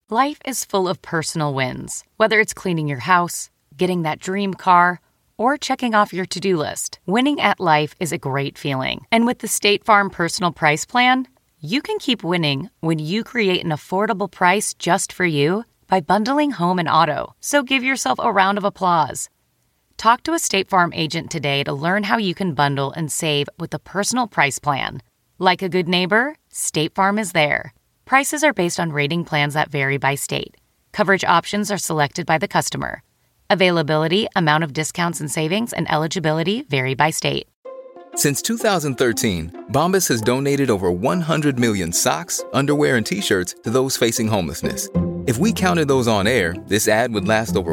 Life is full of personal wins, whether it's cleaning your house, getting that dream car, or checking off your to-do list. Winning at life is a great feeling. And with the State Farm Personal Price Plan, you can keep winning when you create an affordable price just for you by bundling home and auto. So give yourself a round of applause. Talk to a State Farm agent today to learn how you can bundle and save with the Personal Price Plan. Like a good neighbor, State Farm is there. Prices are based on rating plans that vary by state. Coverage options are selected by the customer. Availability, amount of discounts and savings, and eligibility vary by state. Since 2013, Bombas has donated over 100 million socks, underwear, and T-shirts to those facing homelessness. If we counted those on air, this ad would last over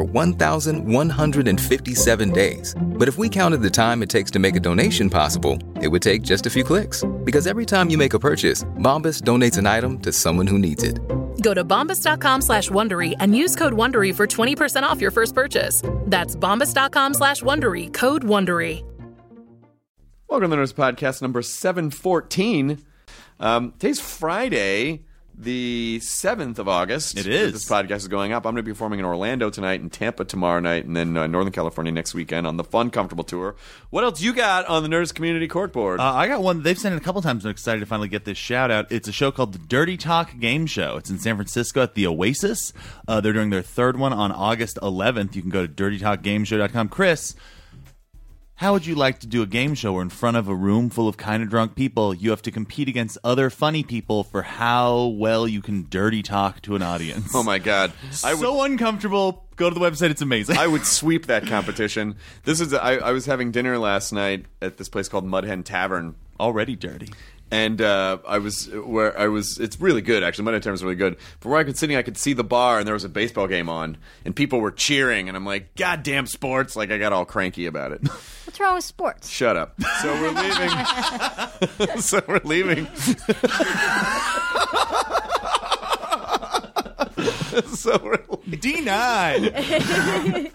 1,157 days. But if we counted the time it takes to make a donation possible, it would take just a few clicks. Because every time you make a purchase, Bombas donates an item to someone who needs it. Go to bombas.com/Wondery and use code Wondery for 20% off your first purchase. That's bombas.com/Wondery, code Wondery. Welcome to the Nerds Podcast number 714. Today's Friday, the 7th of August. It is. This podcast is going up. I'm going to be performing in Orlando tonight, and Tampa tomorrow night, and then Northern California next weekend on the Fun Comfortable Tour. What else you got on the Nerds Community Corkboard? I got one they've sent it a couple times. I'm excited to finally get this shout out. It's a show called the Dirty Talk Game Show. It's in San Francisco at the Oasis. They're doing their third one on August 11th. You can go to dirtytalkgameshow.com. Chris, how would you like to do a game show where in front of a room full of kind of drunk people, you have to compete against other funny people for how well you can dirty talk to an audience? Oh, my God. So uncomfortable. Go to the website. It's amazing. I would sweep that competition. I was having dinner last night at this place called Mud Hen Tavern. Already dirty. And it's really good, actually. Mud Hen Tavern's really good. From where I could sitting, I could see the bar, and there was a baseball game on, and people were cheering, and I'm like, goddamn sports! Like, I got all cranky about it. What's wrong with sports? Shut up. So we're leaving. denied.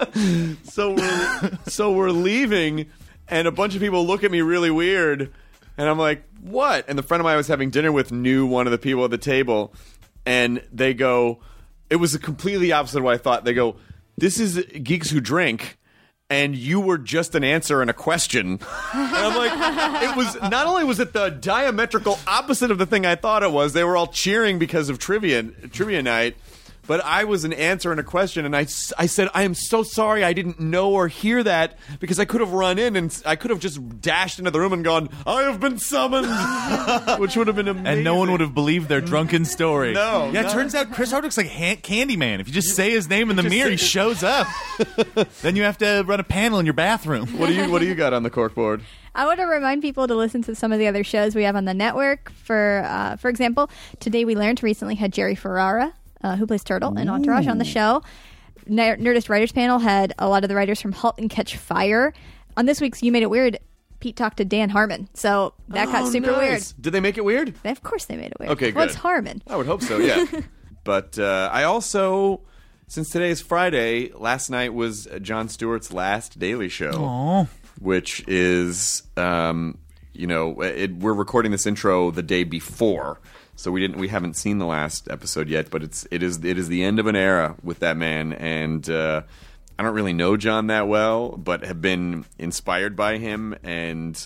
So we're leaving, and a bunch of people look at me really weird. And I'm like, what? And the friend of mine I was having dinner with knew one of the people at the table. And they go, it was completely opposite of what I thought. They go, this is Geeks Who Drink. And you were just an answer and a question. And I'm like, it was, not only was it the diametrical opposite of the thing I thought it was, they were all cheering because of trivia night. But I was an answer and a question, and I said, I am so sorry I didn't know or hear that, because I could have run in and I could have just dashed into the room and gone, I have been summoned, which would have been amazing. And no one would have believed their drunken story. No. Yeah, it turns out Chris Hardwick's like Candyman. If you just say his name in the mirror, he shows up. Then you have to run a panel in your bathroom. What do you got on the corkboard? I want to remind people to listen to some of the other shows we have on the network. For example, Today We Learned recently had Jerry Ferrara, who plays Turtle in Entourage, on the show. Nerdist Writers Panel had a lot of the writers from *Halt and Catch Fire*. On this week's You Made It Weird, Pete talked to Dan Harmon. So that got super weird. Did they make it weird? Of course they made it weird. Okay, good. What's Harmon? I would hope so, yeah. But I also, since today is Friday, last night was Jon Stewart's last Daily Show. Aww. Which is, we're recording this intro the day before. So we haven't seen the last episode yet, but it is the end of an era with that man, and I don't really know John that well, but have been inspired by him, and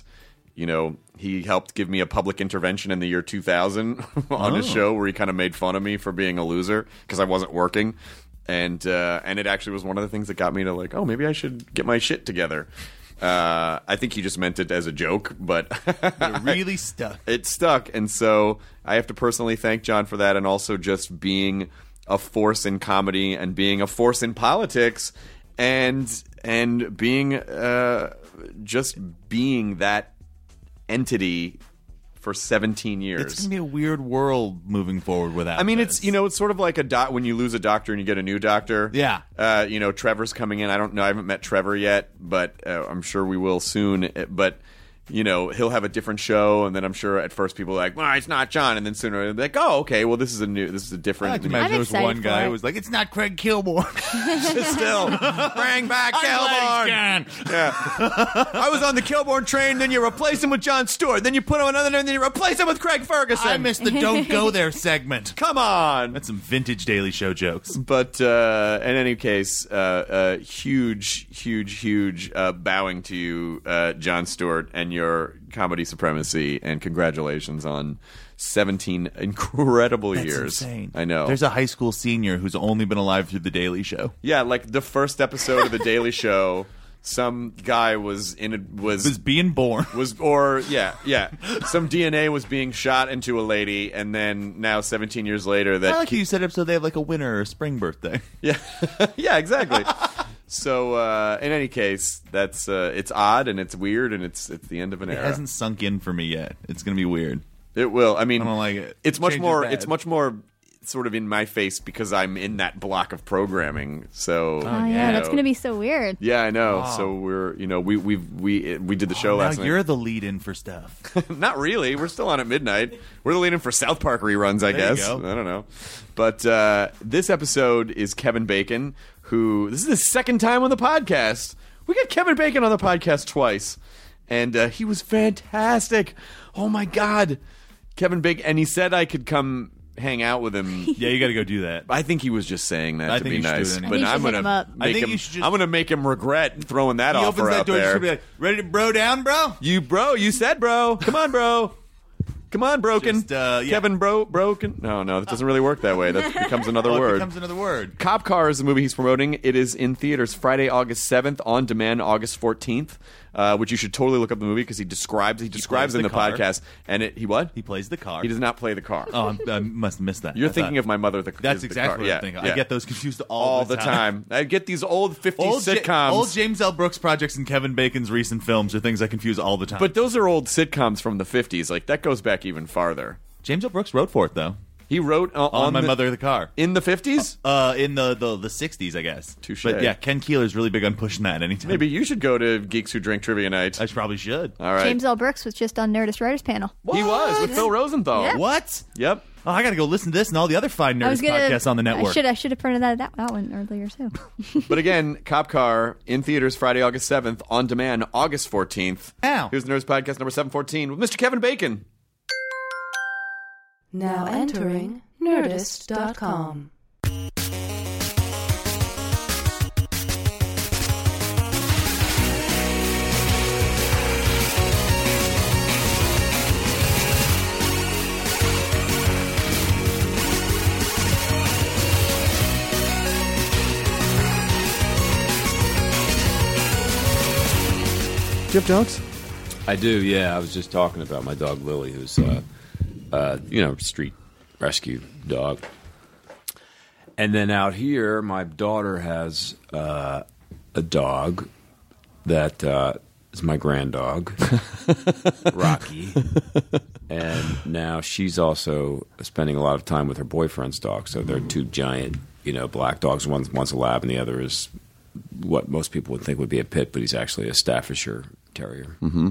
he helped give me a public intervention in the year 2000 on his show where he kind of made fun of me for being a loser because I wasn't working, and it actually was one of the things that got me to like, oh, maybe I should get my shit together. I think he just meant it as a joke, but it really stuck. It stuck, and so I have to personally thank John for that, and also just being a force in comedy and being a force in politics, and being just being that entity for 17 years. It's gonna be a weird world moving forward without. I mean, this. it's sort of like when you lose a doctor and you get a new doctor. Yeah. Trevor's coming in. I don't know. I haven't met Trevor yet, but I'm sure we will soon. But he'll have a different show, and then I'm sure at first people are like, well, it's not John, and then sooner they're like, oh, okay, well, this is a different. I like to imagine there was excited one for guy it. who was like, it's not Craig Kilborn. Still, bring back I'm glad Kilborn. Yeah, I was on the Kilborn train, then you replace him with Jon Stewart, then you put him on another, and then you replace him with Craig Ferguson. I missed the Don't Go There segment. Come on. That's some vintage Daily Show jokes. But in any case, huge bowing to you, Jon Stewart, and your comedy supremacy, and congratulations on 17 incredible That's years. insane. I know. There's a high school senior who's only been alive through The Daily Show. Yeah, like the first episode of The Daily Show, some guy was being born. some DNA was being shot into a lady, and then now 17 years later, I that like how you said episode they have like a winter or a spring birthday. yeah, yeah, exactly. So in any case, that's it's odd and it's weird and it's the end of an It era. hasn't sunk in for me yet. It's gonna be weird. It will. I mean, I don't like it. It's much Change is more. bad. It's much more sort of in my face because I'm in that block of programming. So Oh yeah, that's gonna be so weird. Yeah, I know. So we're we did the show last now night. you're the lead-in for stuff. Not really. We're still on at midnight. We're the lead-in for South Park reruns, I There you guess. go. I don't know. But this episode is Kevin Bacon, who this is the second time on the podcast. We got Kevin Bacon on the podcast twice, and he was fantastic. Oh my God, Kevin Bacon, and he said I could come hang out with him. Yeah, you got to go do that. I think he was just saying that I to think be you should do nice, it anyway. but I think you I'm should hit gonna him up. I make think him. you should just- I'm gonna make him regret throwing that He offer opens that out door, you there. should be like, ready to bro down, bro? You said bro. Come on, bro. Come on, broken. Just, yeah. Kevin broken. No, that doesn't really work that way. That becomes another Well, it word. becomes another word. Cop Car is the movie he's promoting. It is in theaters Friday, August 7th, on demand August 14th, which you should totally look up the movie because he describes in the the car. podcast. And he what? He plays the car. He does not play the car. Oh, I must have missed that. You're I thinking thought- of My Mother. That's is the exactly car. what Yeah, I'm thinking. yeah. I get those confused all the time. I get these old 50s sitcoms. Old James L. Brooks projects and Kevin Bacon's recent films are things I confuse all the time. But those are old sitcoms from the 50s. Like, that goes back even farther. James L. Brooks wrote for it, though. He wrote On My Mother, the Car. in the 50s? In the 60s, I guess. Touche. But yeah, Ken Keeler's really big on pushing that anytime. Maybe you should go to Geeks Who Drink Trivia Night. I probably should. All right. James L. Brooks was just on Nerdist Writers Panel. He was with Phil Rosenthal. Yeah. What? Yep. Oh, I got to go listen to this and all the other fine I was Nerdist gonna. podcasts on the network. I should have printed that one earlier too. But again, Cop Car in theaters Friday, August 7th, on demand August 14th. Ow. Here's Nerds Podcast number 714 with Mr. Kevin Bacon. Now entering Nerdist.com. Do you have dogs? I do, yeah. I was just talking about my dog Lily, who's street rescue dog. And then out here, my daughter has a dog that is my granddog, Rocky. And now she's also spending a lot of time with her boyfriend's dog. So they're two giant, black dogs. One's a lab, and the other is what most people would think would be a pit, but he's actually a Staffordshire Terrier. Mm-hmm.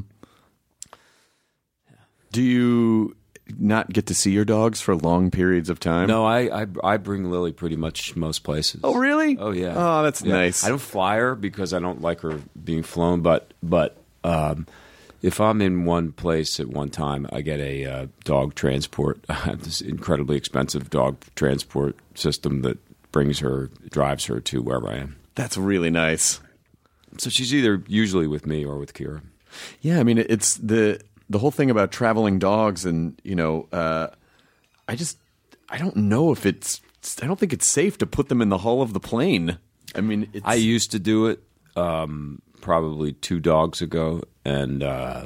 Do you not get to see your dogs for long periods of time? No, I bring Lily pretty much most places. Oh, really? Oh, yeah. Oh, that's Yeah. nice. I don't fly her because I don't like her being flown, but if I'm in one place at one time, I get a dog transport. I have this incredibly expensive dog transport system that drives her to wherever I am. That's really nice. So she's either usually with me or with Kira. Yeah, I mean, it's the whole thing about traveling dogs, and I don't know if I don't think it's safe to put them in the hull of the plane. I mean, I used to do it probably 2 dogs ago, and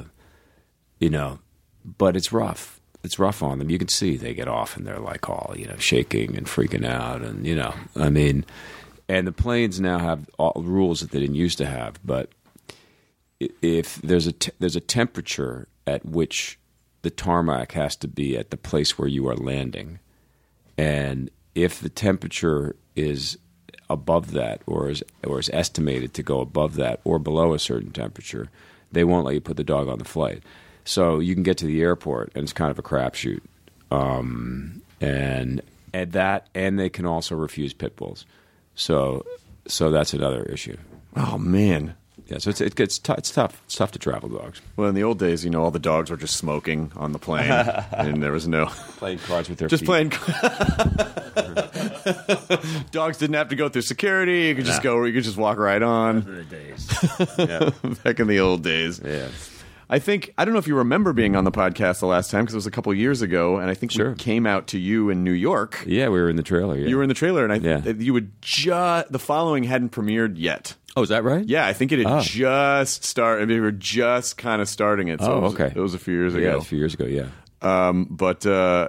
but it's rough. It's rough on them. You can see they get off and they're like all shaking and freaking out, and and the planes now have all rules that they didn't used to have. But if there's a temperature at which the tarmac has to be at the place where you are landing, and if the temperature is above that, or is estimated to go above that or below a certain temperature, they won't let you put the dog on the flight. So you can get to the airport, and it's kind of a crapshoot. And they can also refuse pit bulls. So that's another issue. Oh man. Yeah, so it's tough. It's tough to travel dogs. Well, in the old days, all the dogs were just smoking on the plane, and there was no playing cards with their just feet. playing. Dogs didn't have to go through security. You could just go. You could just walk right on. the days. Yeah. Back in the old days. Yeah. I don't know if you remember being on the podcast the last time because it was a couple years ago, and I think we came out to you in New York. Yeah, we were in the trailer. Yeah. You were in the trailer, and you would the following hadn't premiered yet. Oh, is that right? Yeah, I think it had just started. I mean, we were just kind of starting it. So okay. It was a few years ago. Yeah, a few years ago, yeah. But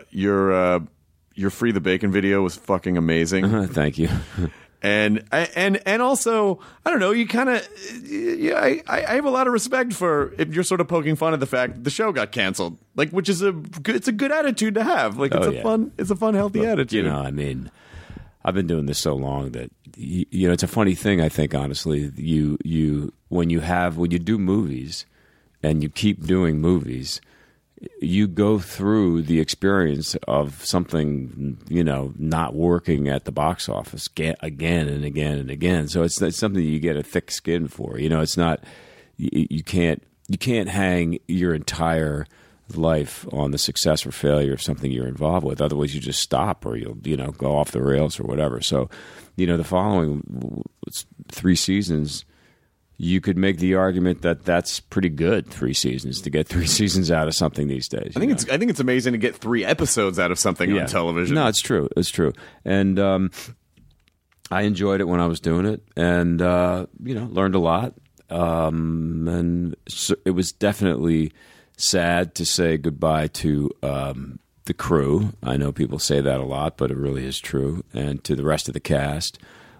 your Free the Bacon video was fucking amazing. Thank you. And also, I don't know, you kind of, I have a lot of respect for if you're sort of poking fun at the fact that the show got canceled, like, which is it's a good attitude to have. Like, it's a fun, healthy attitude. I mean, I've been doing this so long that it's a funny thing. I think honestly, when you do movies and you keep doing movies, you go through the experience of something, not working at the box office again and again and again. So it's something you get a thick skin for. It's not you can't hang your entire life on the success or failure of something you're involved with. Otherwise, you just stop or you'll go off the rails or whatever. So, the following 3 seasons. You could make the argument that that's pretty good. 3 seasons to get 3 seasons out of something these days. I think it's amazing to get 3 episodes out of something on television. No, it's true. It's true. And I enjoyed it when I was doing it, and learned a lot. And so it was definitely sad to say goodbye to the crew. I know people say that a lot, but it really is true. And to the rest of the cast.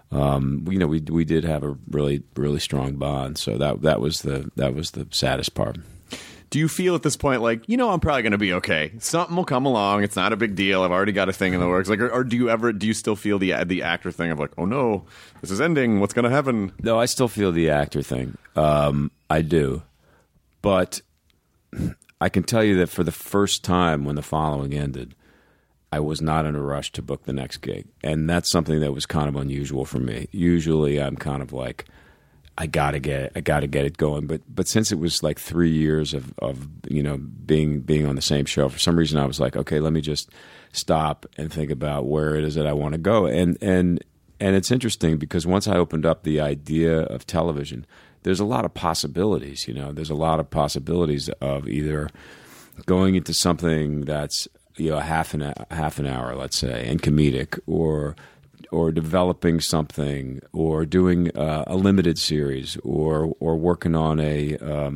We did have a really, really strong bond, so that was the saddest part. Do you feel at this point like, I'm probably going to be okay? Something will come along. It's not a big deal. I've already got a thing in the works. Like, or do you still feel the actor thing of like, oh no, this is ending. What's going to happen? No, I still feel the actor thing. I do, but I can tell you that for the first time when the following ended, I was not in a rush to book the next gig. And that's something that was kind of unusual for me. Usually I'm kind of like, I gotta get it going. But since it was like 3 years of being on the same show, for some reason I was like, okay, let me just stop and think about where it is that I want to go. And it's interesting because once I opened up the idea of television, there's a lot of possibilities, There's a lot of possibilities of either going into something that's half an hour, let's say, and comedic, or developing something, or doing a limited series, or working on a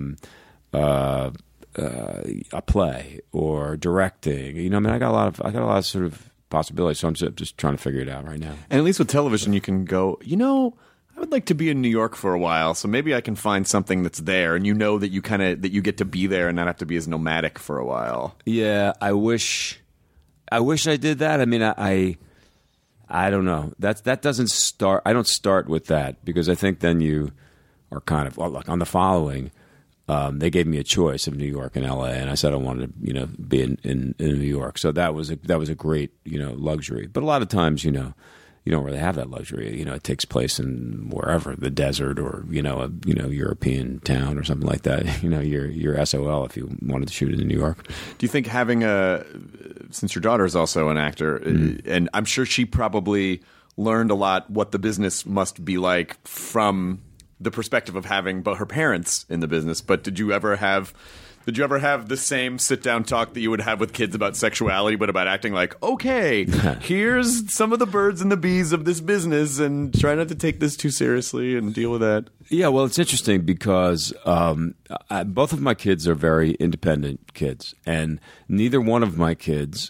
play, or directing. I got a lot of sort of possibilities. So I'm just trying to figure it out right now. And at least with television, you can go, I would like to be in New York for a while, so maybe I can find something that's there, and that you get to be there and not have to be as nomadic for a while. Yeah, I wish I did that. I mean, I don't know. That doesn't start. I don't start with that because I think then you are kind of like on the following. They gave me a choice of New York and L.A., and I said I wanted to be in New York. So that was a great luxury. But a lot of times you don't really have that luxury. It takes place in wherever, the desert, or a European town or something like that. You're SOL if you wanted to shoot it in New York. Do you think having since your daughter is also an actor, and I'm sure she probably learned a lot what the business must be like from the perspective of having her parents in the business. But did you ever have the same sit-down talk that you would have with kids about sexuality, but about acting like, okay, here's some of the birds and the bees of this business, and try not to take this too seriously and deal with that? Yeah, well, it's interesting because both of my kids are very independent kids, and neither one of my kids,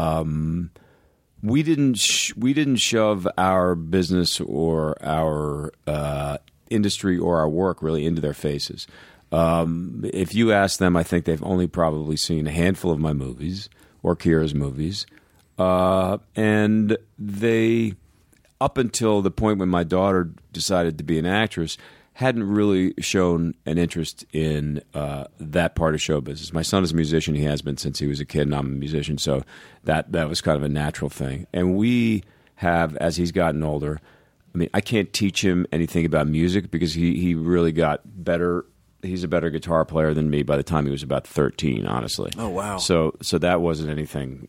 we didn't shove our business or our industry or our work really into their faces. If you ask them, I think they've only probably seen a handful of my movies or Kira's movies. And they, up until the point when my daughter decided to be an actress, hadn't really shown an interest in that part of show business. My son is a musician. He has been since he was a kid, and I'm a musician. So that was kind of a natural thing. And we have, as he's gotten older, I mean, I can't teach him anything about music because he really got better. He's a better guitar player than me by the time he was about 13, honestly. Oh, wow. So that wasn't anything,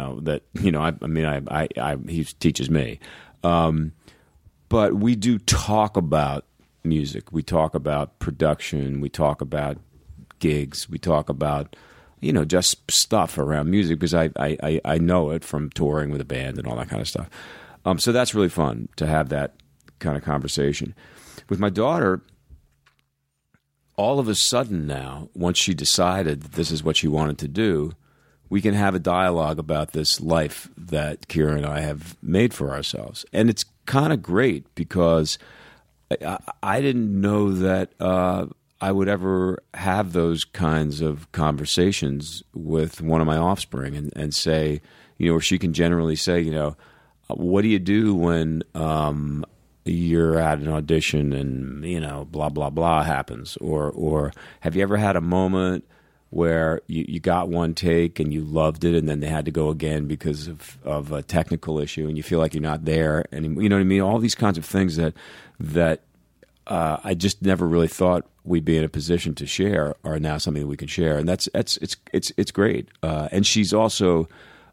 he teaches me. But we do talk about music. We talk about production. We talk about gigs. We talk about, just stuff around music because I know it from touring with a band and all that kind of stuff. So that's really fun to have that kind of conversation. With my daughter, all of a sudden now, once she decided that this is what she wanted to do, we can have a dialogue about this life that Kira and I have made for ourselves. And it's kind of great because I didn't know that I would ever have those kinds of conversations with one of my offspring and say, or she can generally say, what do you do when you're at an audition and, blah, blah, blah happens? Or have you ever had a moment where you got one take and you loved it and then they had to go again because of a technical issue and you feel like you're not there? And you know what I mean? All these kinds of things that I just never really thought we'd be in a position to share are now something that we can share. And it's great. And she's also...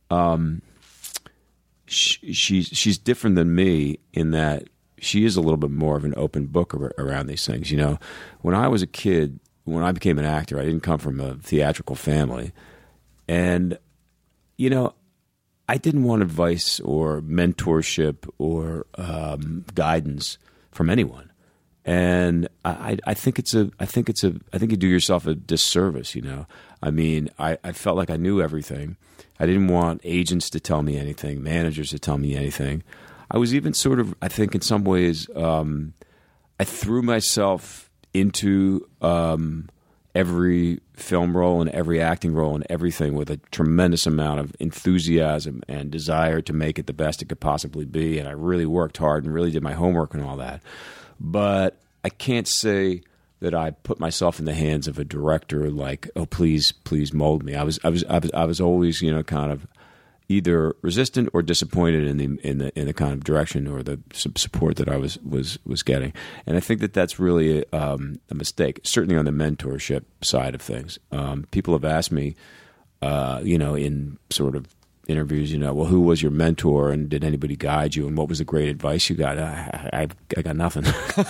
She's different than me in that she is a little bit more of an open book around these things. When I was a kid, when I became an actor, I didn't come from a theatrical family. And, I didn't want advice or mentorship or guidance from anyone. And I think you do yourself a disservice, I mean, I felt like I knew everything. I didn't want agents to tell me anything, managers to tell me anything. I was even sort of, I think in some ways, I threw myself into every film role and every acting role and everything with a tremendous amount of enthusiasm and desire to make it the best it could possibly be. And I really worked hard and really did my homework and all that. But I can't say that I put myself in the hands of a director like, oh, please mold me. I was always, kind of either resistant or disappointed in the kind of direction or the support that I was getting. And I think that that's really a mistake, certainly on the mentorship side of things. People have asked me, in sort of interviews, well, who was your mentor and did anybody guide you and what was the great advice you got? I got nothing.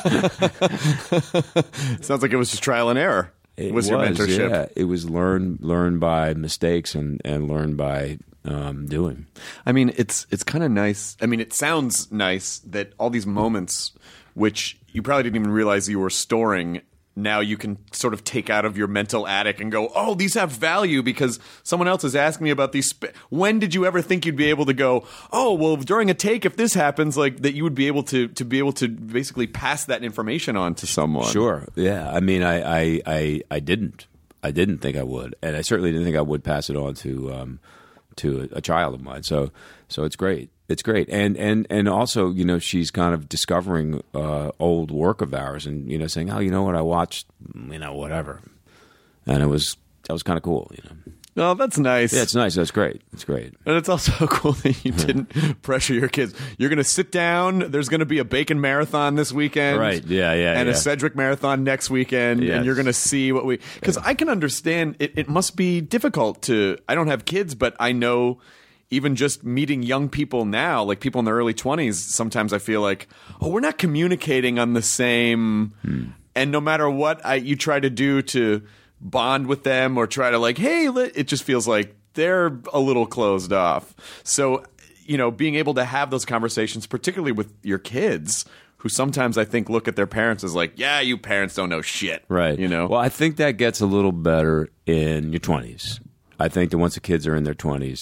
Sounds like it was just trial and error. It was your mentorship. Yeah. It was learn by mistakes and learn by doing. I mean, it's kind of nice. I mean, it sounds nice that all these moments, which you probably didn't even realize you were storing, now you can sort of take out of your mental attic and go, oh, these have value because someone else is asking me about these. When did you ever think you'd be able to go, oh, well, during a take, if this happens, like that you would be able to basically pass that information on to someone? Sure. Yeah. I mean, I didn't think I would. And I certainly didn't think I would pass it on to a child of mine. So it's great. It's great. And also, she's kind of discovering old work of ours and, saying, oh, you know what, I watched, whatever. And that was kind of cool, Oh, that's nice. Yeah, it's nice. That's great. It's great. And it's also cool that you didn't pressure your kids. You're going to sit down. There's going to be a Bacon Marathon this weekend. Right. Yeah. And a Cedric Marathon next weekend. Yes. And you're going to see what because I can understand it must be difficult I don't have kids, but I know even just meeting young people now, like people in their early 20s, sometimes I feel like, oh, we're not communicating on the same. And no matter what you try to do to bond with them or try to hey, it just feels like they're a little closed off. So, being able to have those conversations, particularly with your kids, who sometimes I think look at their parents as like, yeah, you parents don't know shit. Right. Well, I think that gets a little better in your 20s. I think that once the kids are in their 20s,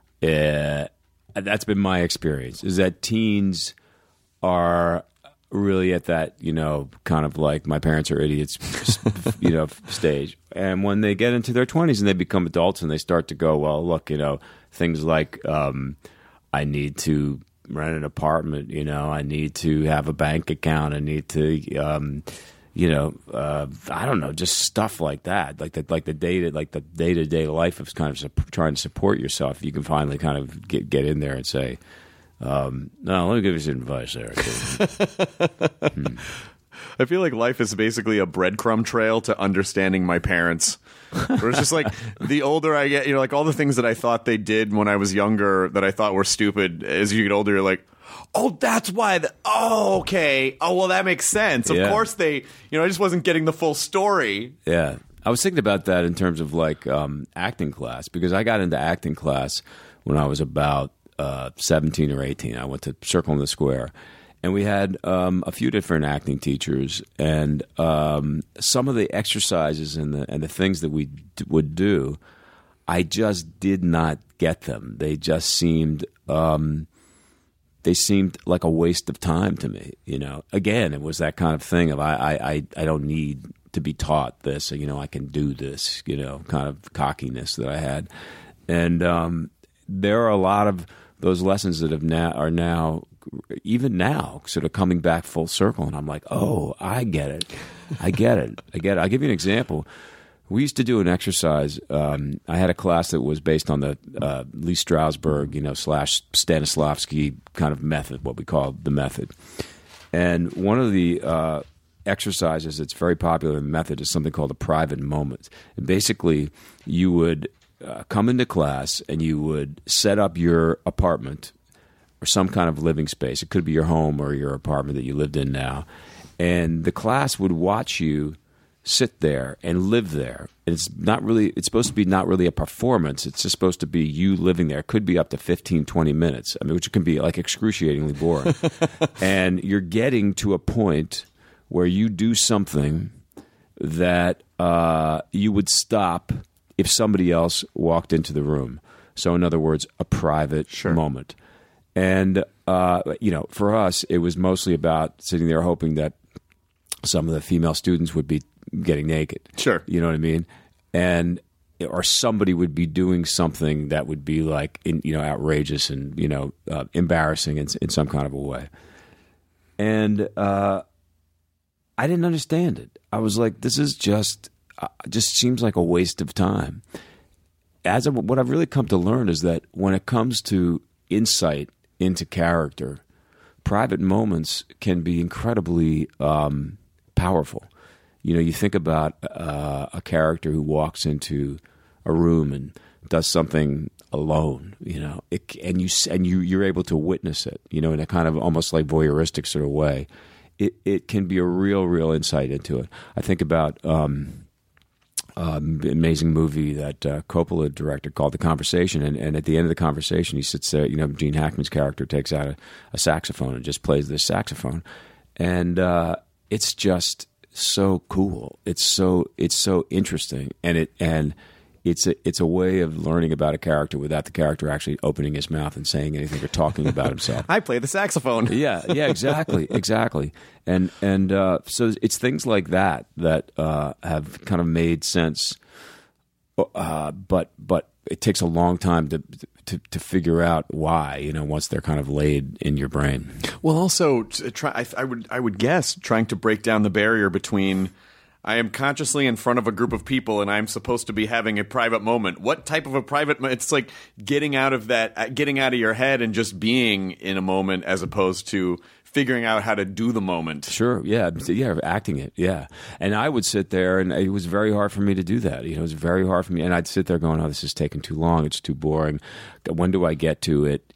that's been my experience, is that teens are really at that, kind of like my parents are idiots, stage. And when they get into their 20s and they become adults and they start to go, well, look, things like I need to rent an apartment, I need to have a bank account, I need to, I don't know, just stuff like that, like the day-to-day life of kind of trying to support yourself. You can finally kind of get in there and say, no, let me give you some advice there. I feel like life is basically a breadcrumb trail to understanding my parents. Where it's just like the older I get, like all the things that I thought they did when I was younger that I thought were stupid, as you get older, you're like, oh, that's why. Okay. Oh, well, that makes sense. Of course I just wasn't getting the full story. Yeah. I was thinking about that in terms of like acting class, because I got into acting class when I was about 17 or 18. I went to Circle in the Square. And we had a few different acting teachers, and some of the exercises and the things that we would do, I just did not get them. They just seemed like a waste of time to me. Again, it was that kind of thing of I don't need to be taught this. I can do this. Kind of cockiness that I had, and there are a lot of those lessons that are now. Even now, sort of coming back full circle, and I'm like, oh, I get it. I'll give you an example. We used to do an exercise. I had a class that was based on the Lee Strasberg, / Stanislavski kind of method, what we call the method. And one of the exercises that's very popular in the method is something called a private moment. And basically, you would come into class and you would set up your apartment or some kind of living space. It could be your home or your apartment that you lived in now. And the class would watch you sit there and live there. And it's supposed to be not really a performance. It's just supposed to be you living there. It could be up to 15, 20 minutes. Which can be like excruciatingly boring. And you're getting to a point where you do something that you would stop if somebody else walked into the room. So in other words, a private moment. And, for us, it was mostly about sitting there hoping that some of the female students would be getting naked. Sure. You know what I mean? Or somebody would be doing something that would be like, outrageous and, embarrassing in some kind of a way. And I didn't understand it. I was like, this is just seems like a waste of time. What I've really come to learn is that when it comes to insight into character, private moments can be incredibly powerful. You think about a character who walks into a room and does something alone, and you're able to witness it, in a kind of almost like voyeuristic sort of way. It can be a real insight into it. I think about amazing movie that Coppola directed called The Conversation, and at the end of the conversation he sits there, Gene Hackman's character takes out a saxophone and just plays this saxophone, and it's just so cool. It's so interesting, and it's a way of learning about a character without the character actually opening his mouth and saying anything or talking about himself. I play the saxophone. Yeah, exactly. And so it's things like that have kind of made sense, but it takes a long time to figure out why, once they're kind of laid in your brain. Well, also, I would guess trying to break down the barrier between I am consciously in front of a group of people and I'm supposed to be having a private moment. What type of a private moment? It's like getting out of your head and just being in a moment as opposed to figuring out how to do the moment. Sure, yeah, acting it, yeah. And I would sit there, and it was very hard for me to do that. It was very hard for me, and I'd sit there going, "Oh, this is taking too long. It's too boring. When do I get to it?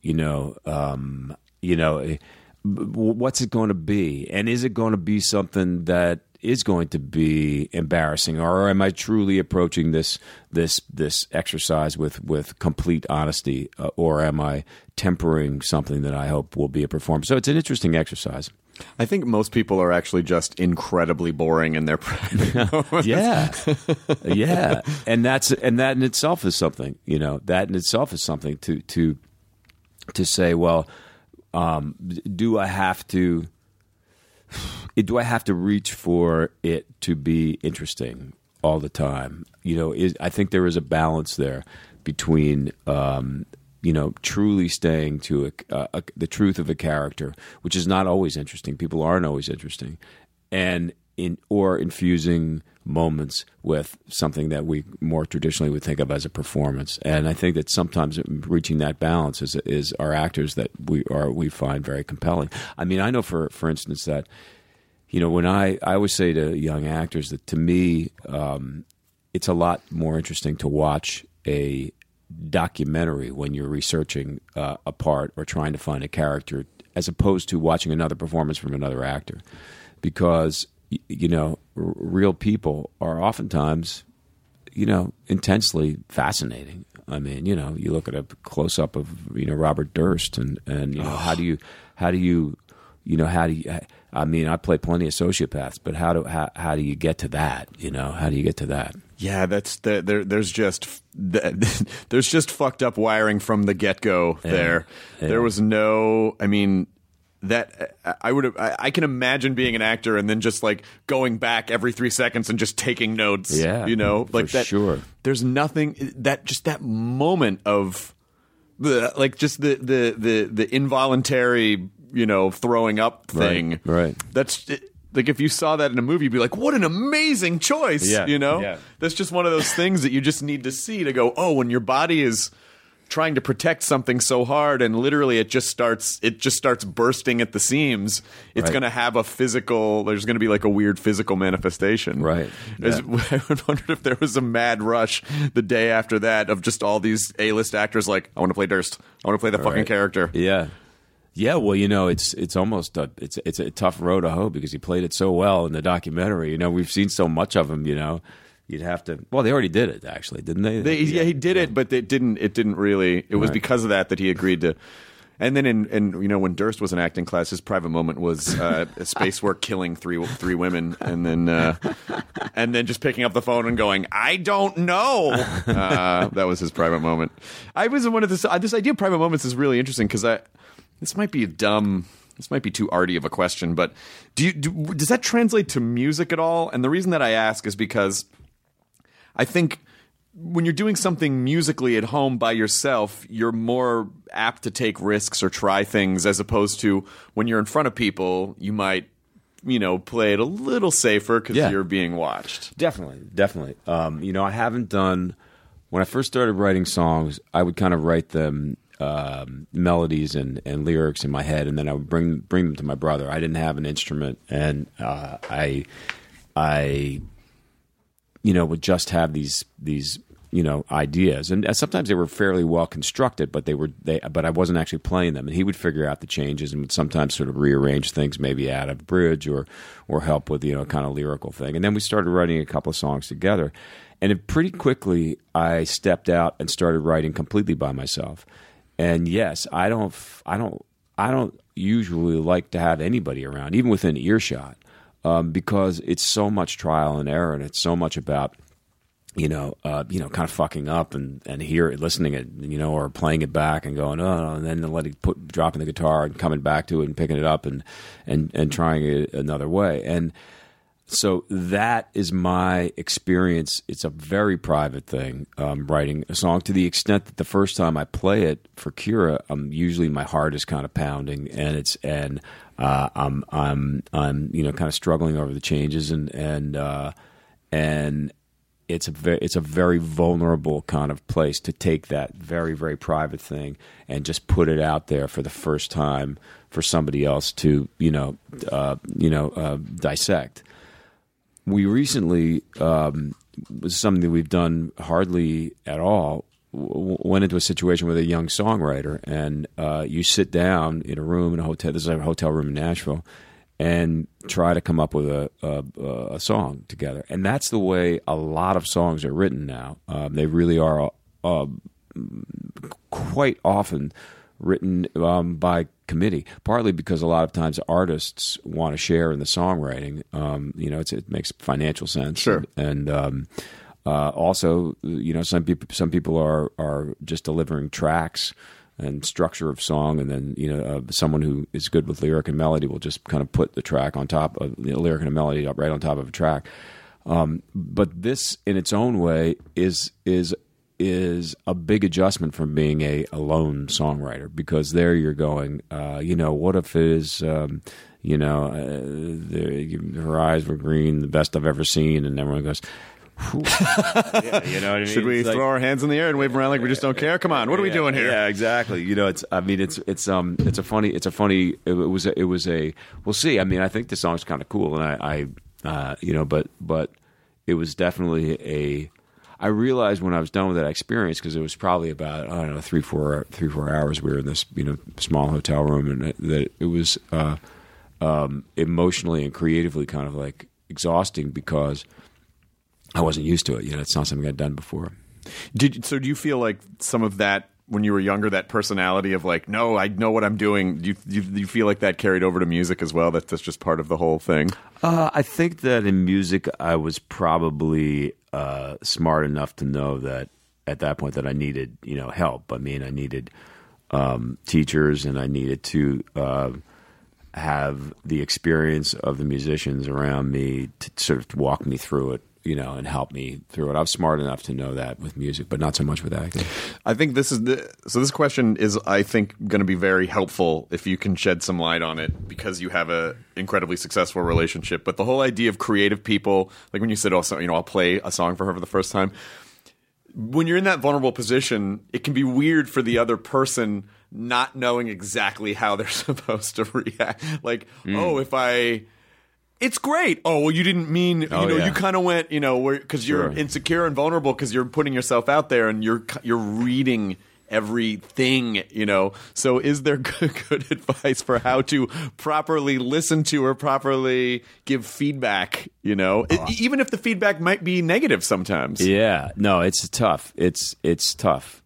What's it going to be? And is it going to be something that is going to be embarrassing, or am I truly approaching this exercise with complete honesty, or am I tempering something that I hope will be a performance?" So it's an interesting exercise. I think most people are actually just incredibly boring in their private moments. Yeah, and that in itself is something. That in itself is something to say. Well, do I have to reach for it to be interesting all the time? I think there is a balance there between truly staying to the truth of a character, which is not always interesting. People aren't always interesting, and infusing moments with something that we more traditionally would think of as a performance. And I think that sometimes reaching that balance is our actors that we find very compelling. I mean, I know for instance that, when I always say to young actors that to me, it's a lot more interesting to watch a documentary when you're researching a part or trying to find a character, as opposed to watching another performance from another actor, because real people are oftentimes, intensely fascinating. I mean, you look at a close up of Robert Durst, and how do you I mean, I play plenty of sociopaths, but how do you get to that? How do you get to that? Yeah, there's just fucked up wiring from the get-go there. Yeah. There was no, I mean, that I can imagine being an actor and then just like going back every 3 seconds and just taking notes. Yeah, like for that. Sure. There's nothing that moment of the involuntary, throwing up thing. Right. That's like if you saw that in a movie, you'd be like, what an amazing choice. Yeah. Yeah. That's just one of those things that you just need to see to go, oh, when your body is trying to protect something so hard and literally it just starts bursting at the seams, it's going to have there's going to be like a weird physical manifestation. Right. Yeah. I wondered if there was a mad rush the day after that of just all these A-list actors like, I want to play Durst. I want to play the fucking character. Yeah. Yeah, well, it's almost it's a tough road to hoe because he played it so well in the documentary. We've seen so much of him. You'd have to. Well, they already did it, actually, didn't they? He did it, but it didn't really. It was because of that he agreed to. And then when Durst was in acting class, his private moment was a space work killing three women, and then just picking up the phone and going, I don't know. That was his private moment. I was one of this idea of private moments is really interesting because this might be too arty of a question, but does that translate to music at all? And the reason that I ask is because I think when you're doing something musically at home by yourself, you're more apt to take risks or try things, as opposed to when you're in front of people, you might, play it a little safer because you're being watched. Definitely. I haven't done, when I first started writing songs, I would kind of write them melodies and lyrics in my head, and then I would bring them to my brother. I didn't have an instrument, and I would just have these ideas, and sometimes they were fairly well constructed, but but I wasn't actually playing them, and he would figure out the changes and would sometimes sort of rearrange things, maybe add a bridge or help with kind of lyrical thing, and then we started writing a couple of songs together, and pretty quickly I stepped out and started writing completely by myself. And yes, I don't usually like to have anybody around, even within earshot, because it's so much trial and error, and it's so much about kind of fucking up and listening it, or playing it back and going, oh, and then dropping the guitar and coming back to it and picking it up and trying it another way. And so that is my experience. It's a very private thing, writing a song, to the extent that the first time I play it for Kira, usually my heart is kind of pounding, and I'm kind of struggling over the changes, and it's a very vulnerable kind of place to take that very, very private thing and just put it out there for the first time for somebody else to dissect. We recently, was something that we've done hardly at all, went into a situation with a young songwriter, and you sit down in a room in a hotel. This is a hotel room in Nashville, and try to come up with a song together. And that's the way a lot of songs are written now. They really are quite often written by committee, partly because a lot of times artists want to share in the songwriting. It makes financial sense. Sure. And also, some people are just delivering tracks and structure of song, and then someone who is good with lyric and melody will just kind of put the track on top of lyric and a melody up right on top of a track. But this, in its own way, is a big adjustment from being a lone songwriter, because there you're going, what if it is, you know, her eyes were green, the best I've ever seen, and everyone goes, yeah, you know what I mean? Should we throw our hands in the air and wave around like we just don't care? Come on, what are we doing here? Yeah, exactly. You know, it's a funny. It was a. We'll see. I mean, I think the song's kind of cool, and I you know, but it was definitely a. I realized when I was done with that experience, because it was probably about, I don't know, 3-4 hours. We were in this, you know, small hotel room, and that it was emotionally and creatively kind of like exhausting because I wasn't used to it. You know, it's not something I'd done before. So do you feel like some of that, when you were younger, that personality of like, no, I know what I'm doing, do you feel like that carried over to music as well? That's just part of the whole thing? I think that in music, I was probably smart enough to know that at that point that I needed, you know, help. I mean, I needed teachers, and I needed to have the experience of the musicians around me to sort of walk me through it, you know, and help me through it. I was smart enough to know that with music, but not so much with acting. I think this question is, I think, going to be very helpful if you can shed some light on it, because you have a incredibly successful relationship. But the whole idea of creative people, like when you said, also, you know, I'll play a song for her for the first time. When you're in that vulnerable position, it can be weird for the other person not knowing exactly how they're supposed to react. Like, it's great. Oh, well, you didn't mean, you kind of went, you know, because you're insecure and vulnerable because you're putting yourself out there and you're reading everything, you know. So is there good advice for how to properly listen to or properly give feedback, you know, even if the feedback might be negative sometimes? Yeah, no, it's tough. It's tough.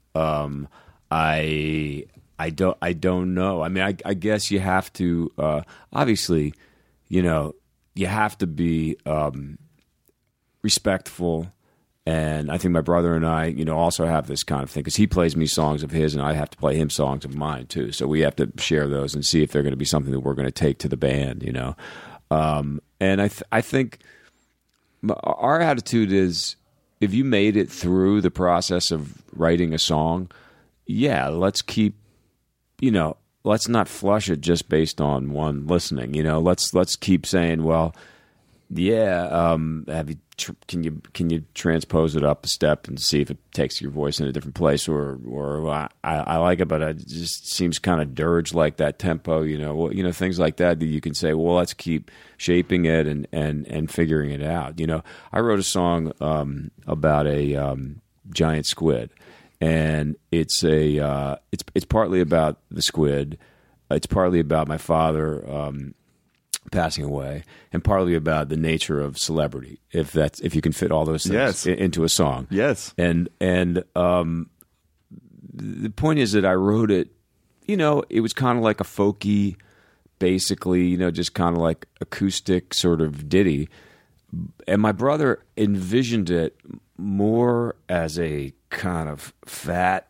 I don't know. I mean, I guess you have to, obviously, you know, you have to be respectful, and I think my brother and I, you know, also have this kind of thing, because he plays me songs of his, and I have to play him songs of mine too. So we have to share those and see if they're going to be something that we're going to take to the band, you know. And I think our attitude is, if you made it through the process of writing a song, yeah, let's keep, you know. Let's not flush it just based on one listening. You know, let's keep saying, well, yeah, can you transpose it up a step and see if it takes your voice in a different place, or I like it, but it just seems kind of dirge like that tempo. You know, well, you know, things like that you can say, well, let's keep shaping it and figuring it out. You know, I wrote a song about a giant squid. And it's partly about the squid, it's partly about my father passing away, and partly about the nature of celebrity. If you can fit all those things into a song, yes. And the point is that I wrote it. You know, it was kind of like a folky, basically, you know, just kind of like acoustic sort of ditty. And my brother envisioned it more as a kind of fat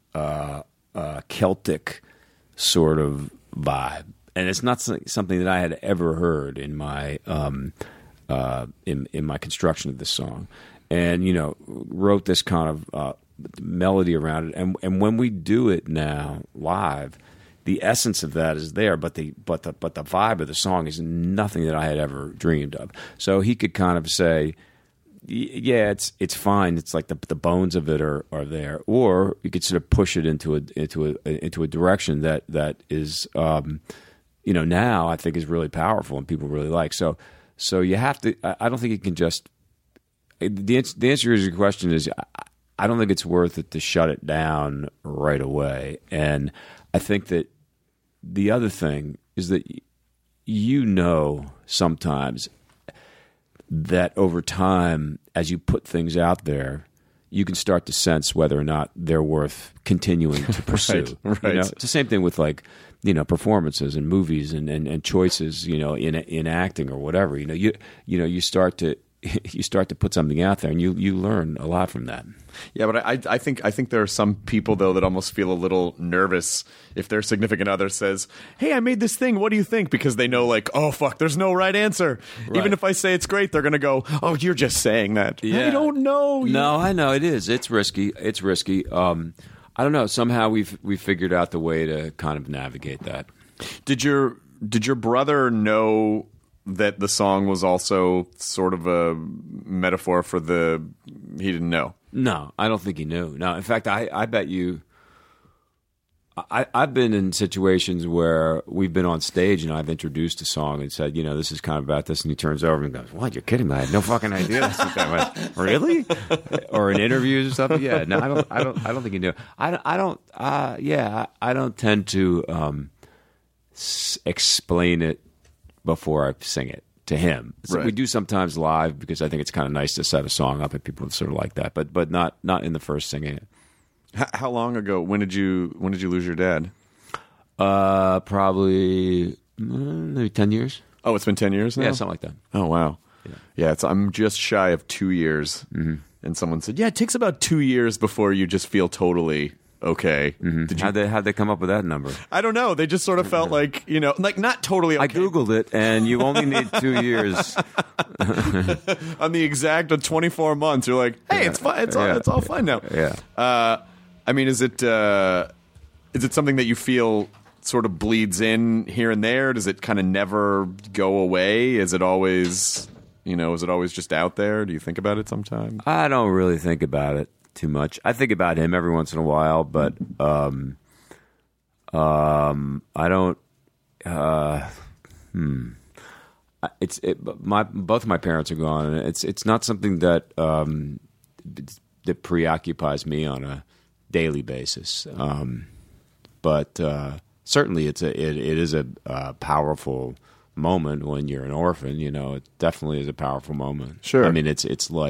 Celtic sort of vibe, and it's not something that I had ever heard in my in my construction of this song. And you know, wrote this kind of melody around it, and when we do it now live, the essence of that is there, but the vibe of the song is nothing that I had ever dreamed of. So he could kind of say, yeah, it's fine. It's like the bones of it are there, or you could sort of push it into a direction that is, you know, now I think is really powerful and people really like. So you have to. I don't think you can just. The answer to your question is, I don't think it's worth it to shut it down right away. And I think that the other thing is that, you know, sometimes that over time, as you put things out there, you can start to sense whether or not they're worth continuing to pursue. Right. You know, it's the same thing with, like, you know, performances and movies and choices, you know, in acting or whatever. You know, you start to put something out there, and you learn a lot from that. Yeah, but I think there are some people, though, that almost feel a little nervous if their significant other says, "Hey, I made this thing. What do you think?" Because they know, like, oh fuck, there's no right answer. Right. Even if I say it's great, they're gonna go, "Oh, you're just saying that." Yeah. I don't know. No, I know it is. It's risky. I don't know. Somehow we've figured out the way to kind of navigate that. Did your your brother know that the song was also sort of a metaphor for he didn't know? No, I don't think he knew. No, in fact, I bet you. I've been in situations where we've been on stage and I've introduced a song and said, this is kind of about this, and he turns over and goes, "What? You're kidding me? I had no fucking idea." That's what that was. Really? Or in interviews or something? Yeah. No, I don't think he knew. I don't tend to explain it before I sing it to him. So Right. we do sometimes live because I think it's kind of nice to set a song up and people sort of like that, but not in the first singing it. How long ago? When did you lose your dad? Probably maybe 10 years. Oh, it's been 10 years now? Yeah, something like that. Oh, wow. Yeah, I'm just shy of 2 years. Mm-hmm. And someone said, it takes about 2 years before you just feel totally okay. Mm-hmm. Did you? How'd they come up with that number? I don't know. They just sort of felt like, like not totally okay. I Googled it, and you only need 2 years. On the exact 24 months, you're like, hey, it's fine. It's all fine now. Yeah. I mean, is it something that you feel sort of bleeds in here and there? Does it kind of never go away? Is it always just out there? Do you think about it sometimes? I don't really think about it too much. I think about him every once in a while, but I don't. Both my parents are gone, and it's not something that that preoccupies me on a daily basis. But certainly, it is a powerful moment when you're an orphan. It definitely is a powerful moment. Sure. I mean, it's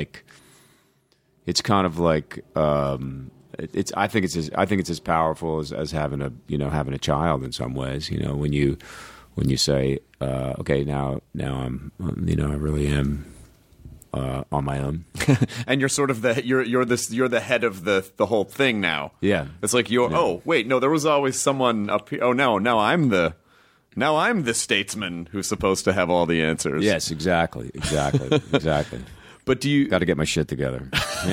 kind of like I think it's as powerful as having a child in some ways. When you say, okay, now I'm I really am on my own. And you're sort of you're the head of the whole thing now. Yeah. It's like oh wait, no, there was always someone up here. Oh no, now I'm the statesman who's supposed to have all the answers. Yes, exactly. But do you got to get my shit together?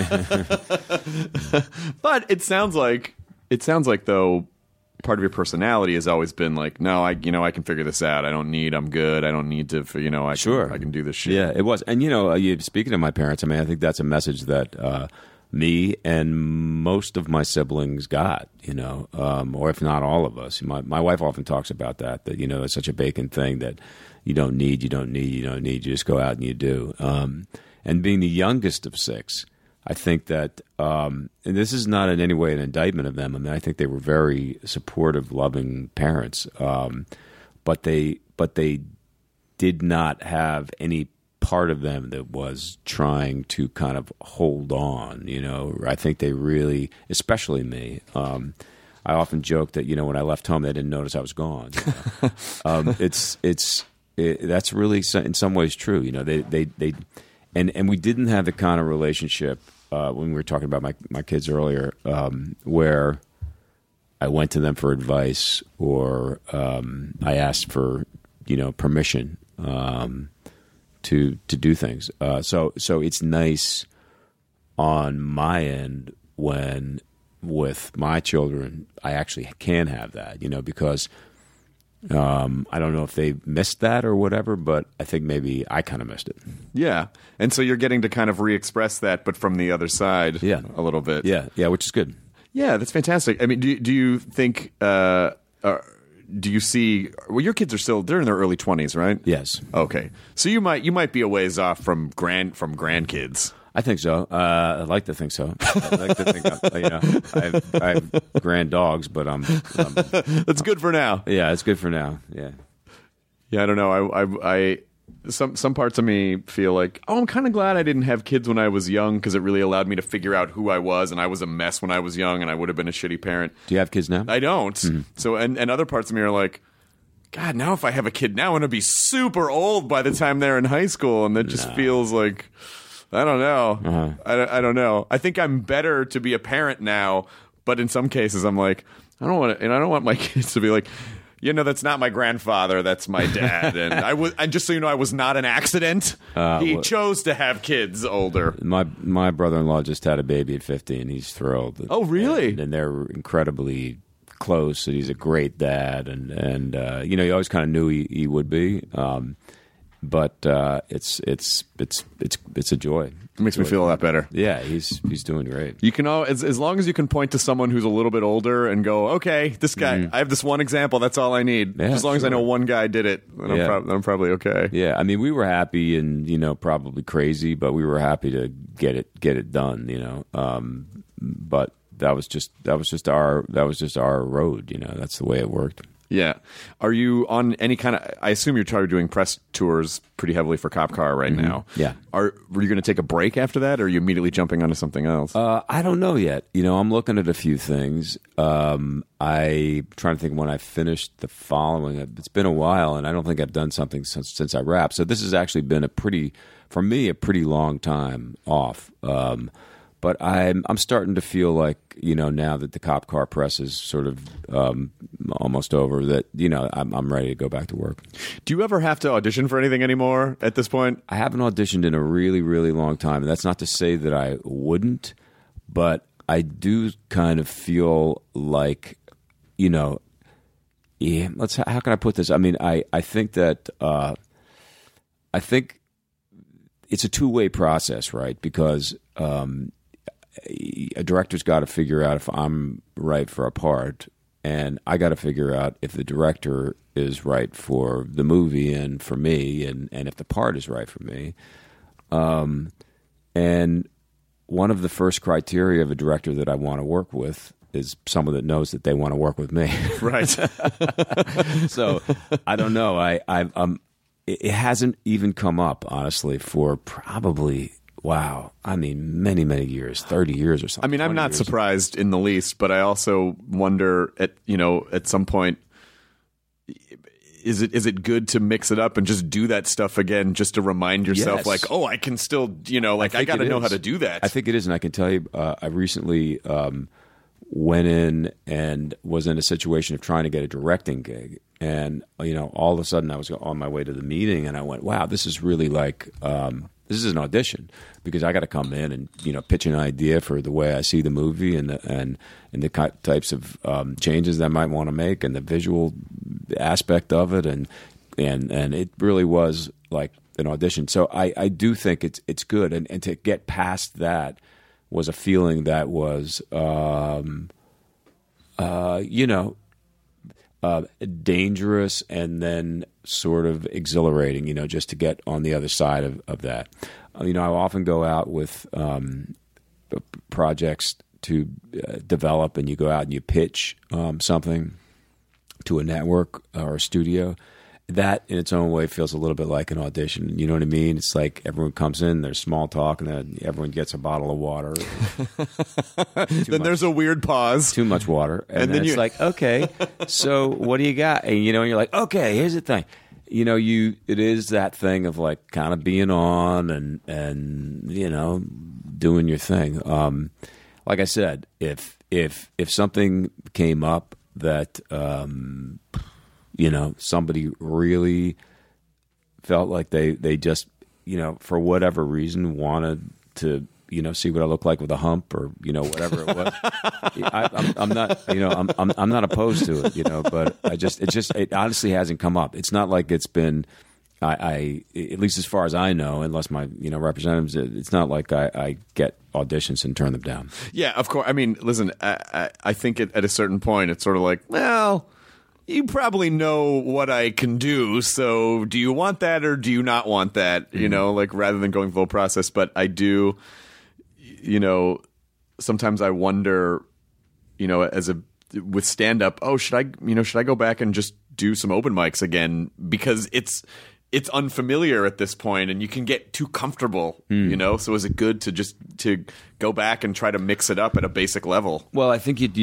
But it sounds like though part of your personality has always been like, no, I can figure this out. I'm good. I don't need to, I can do this shit. Yeah, it was. And, speaking of my parents, I mean, I think that's a message that me and most of my siblings got, or if not all of us. My wife often talks about that it's such a Bacon thing that you don't need. You just go out and you do. And being the youngest of six, I think that, and this is not in any way an indictment of them. I mean, I think they were very supportive, loving parents, but they did not have any part of them that was trying to kind of hold on. I think they really, especially me. I often joke that when I left home, they didn't notice I was gone. That's really in some ways true. They and we didn't have the kind of relationship. When we were talking about my kids earlier, where I went to them for advice or I asked for permission to do things. So it's nice on my end when with my children I actually can have that, because I don't know if they missed that or whatever, but I think maybe I kind of missed it. Yeah. And so you're getting to kind of re-express that, but from the other side a little bit. Yeah, which is good. Yeah, that's fantastic. I mean, do you think, do you see, well, your kids they're in their early 20s, right? Yes. Okay. So you might be a ways off from grandkids. I think so. I like to think so. I like to think I have grand dogs, but I'm That's good for now. Yeah, it's good for now. Yeah. Yeah, I don't know. I some parts of me feel like, I'm kind of glad I didn't have kids when I was young because it really allowed me to figure out who I was, and I was a mess when I was young, and I would have been a shitty parent. Do you have kids now? I don't. Mm-hmm. So and other parts of me are like, God, now if I have a kid now, I'm going to be super old by the time they're in high school, and that just feels like, I don't know. Uh-huh. I don't know. I think I'm better to be a parent now, but in some cases I'm like, I don't want my kids to be like, that's not my grandfather, that's my dad. And just so you know, I was not an accident. He chose to have kids older. My brother-in-law just had a baby at 50, and he's thrilled. Oh, really? And they're incredibly close, and he's a great dad, and you know, you always kind of knew he would be. But it's a joy. It makes me feel a lot better. Yeah, he's doing great. You can as long as you can point to someone who's a little bit older and go, okay, this guy, I have this one example. That's all I need. Yeah, as long as I know one guy did it, then I'm probably okay. Yeah, I mean, we were happy and, you know, probably crazy, but we were happy to get it done. You know, but that was just our road. You know, that's the way it worked. Yeah. Are you on any kind of... I assume you're doing press tours pretty heavily for Cop Car right now. Yeah. Were you going to take a break after that, or are you immediately jumping onto something else? I don't know yet. You know, I'm looking at a few things. I'm trying to think when I finished the following. It's been a while, and I don't think I've done something since I wrapped. So this has actually been for me, a pretty long time off. But I'm starting to feel like, you know, now that the Cop Car press is sort of almost over, that, you know, I'm ready to go back to work. Do you ever have to audition for anything anymore at this point? I haven't auditioned in a really, really long time. And that's not to say that I wouldn't, but I do kind of feel like, you know, yeah, how can I put this? I mean, I think that I think it's a two-way process, right? Because a director's got to figure out if I'm right for a part, and I got to figure out if the director is right for the movie and for me, and if the part is right for me. And one of the first criteria of a director that I want to work with is someone that knows that they want to work with me. Right. So I don't know. It hasn't even come up, honestly, for probably... Wow. I mean, many, many years, 30 years or something. I mean, I'm not surprised in the least, but I also wonder at some point, is it good to mix it up and just do that stuff again, just to remind yourself, Yes. like, oh, I can still, you know, like I got to know how to do that. I think it is. And I can tell you, I recently went in and was in a situation of trying to get a directing gig. And, you know, all of a sudden I was on my way to the meeting and I went, wow, this is really like... this is an audition, because I got to come in and, you know, pitch an idea for the way I see the movie and the types of changes that I might want to make and the visual aspect of it, and it really was like an audition. So I do think it's good, and to get past that was a feeling that was you know, dangerous and then sort of exhilarating, you know, just to get on the other side of that. You know, I often go out with projects to develop, and you go out and you pitch something to a network or a studio. That in its own way feels a little bit like an audition. You know what I mean? It's like everyone comes in, there's small talk, and then everyone gets a bottle of water. Then there's a weird pause. Too much water. And then it's like, okay, so what do you got? And, you know, and you're like, okay, here's the thing. You know, it is that thing of like kind of being on and you know, doing your thing. Like I said, if something came up that you know, somebody really felt like they just, you know, for whatever reason wanted to, you know, see what I look like with a hump or, you know, whatever it was. I'm not, you know, I'm not opposed to it, you know, but it honestly hasn't come up. It's not like it's been, I at least as far as I know, unless my, you know, representatives, it's not like I get auditions and turn them down. Yeah, of course. I mean, listen, I think at a certain point, it's sort of like, well, you probably know what I can do, so do you want that or do you not want that? You know, like rather than going full process. But I do, you know, sometimes I wonder, you know, with stand up, should I go back and just do some open mics again? Because it's unfamiliar at this point and you can get too comfortable, you know? So is it good to go back and try to mix it up at a basic level? Well, I think you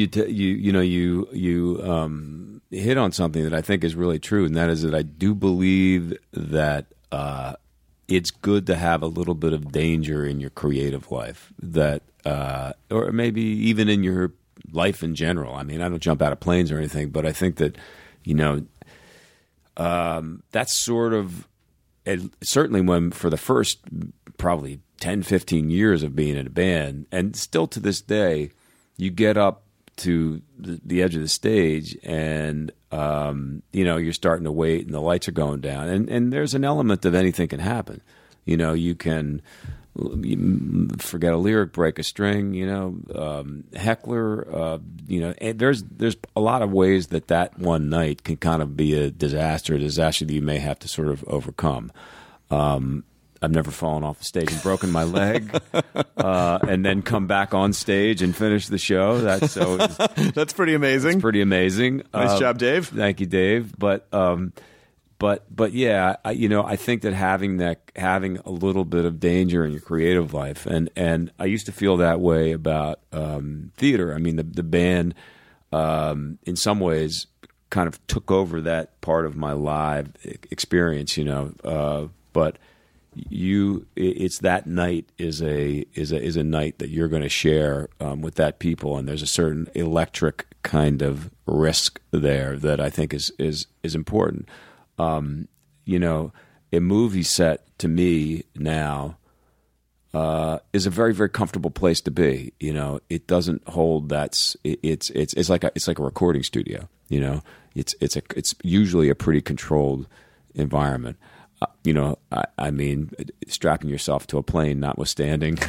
hit on something that I think is really true, and that is that I do believe that it's good to have a little bit of danger in your creative life, that or maybe even in your life in general. I mean, I don't jump out of planes or anything, but I think that, you know, that's sort of certainly when for the first probably 10, 15 years of being in a band, and still to this day, you get up to the edge of the stage, and you're starting to wait, and the lights are going down, and there's an element of anything can happen. You can forget a lyric, break a string, heckler. And there's a lot of ways that one night can kind of be a disaster that you may have to sort of overcome. I've never fallen off the stage and broken my leg, and then come back on stage and finish the show. That's pretty amazing. It's pretty amazing. Nice job, Dave. Thank you, Dave. But yeah, I think that having a little bit of danger in your creative life, and I used to feel that way about theater. I mean, the band, in some ways, kind of took over that part of my live experience. But it's that night is a night that you're going to share with that people, and there's a certain electric kind of risk there that I think is important. A movie set to me now is a very, very comfortable place to be. It doesn't hold it's like a recording studio. It's usually a pretty controlled environment. I mean, strapping yourself to a plane, notwithstanding,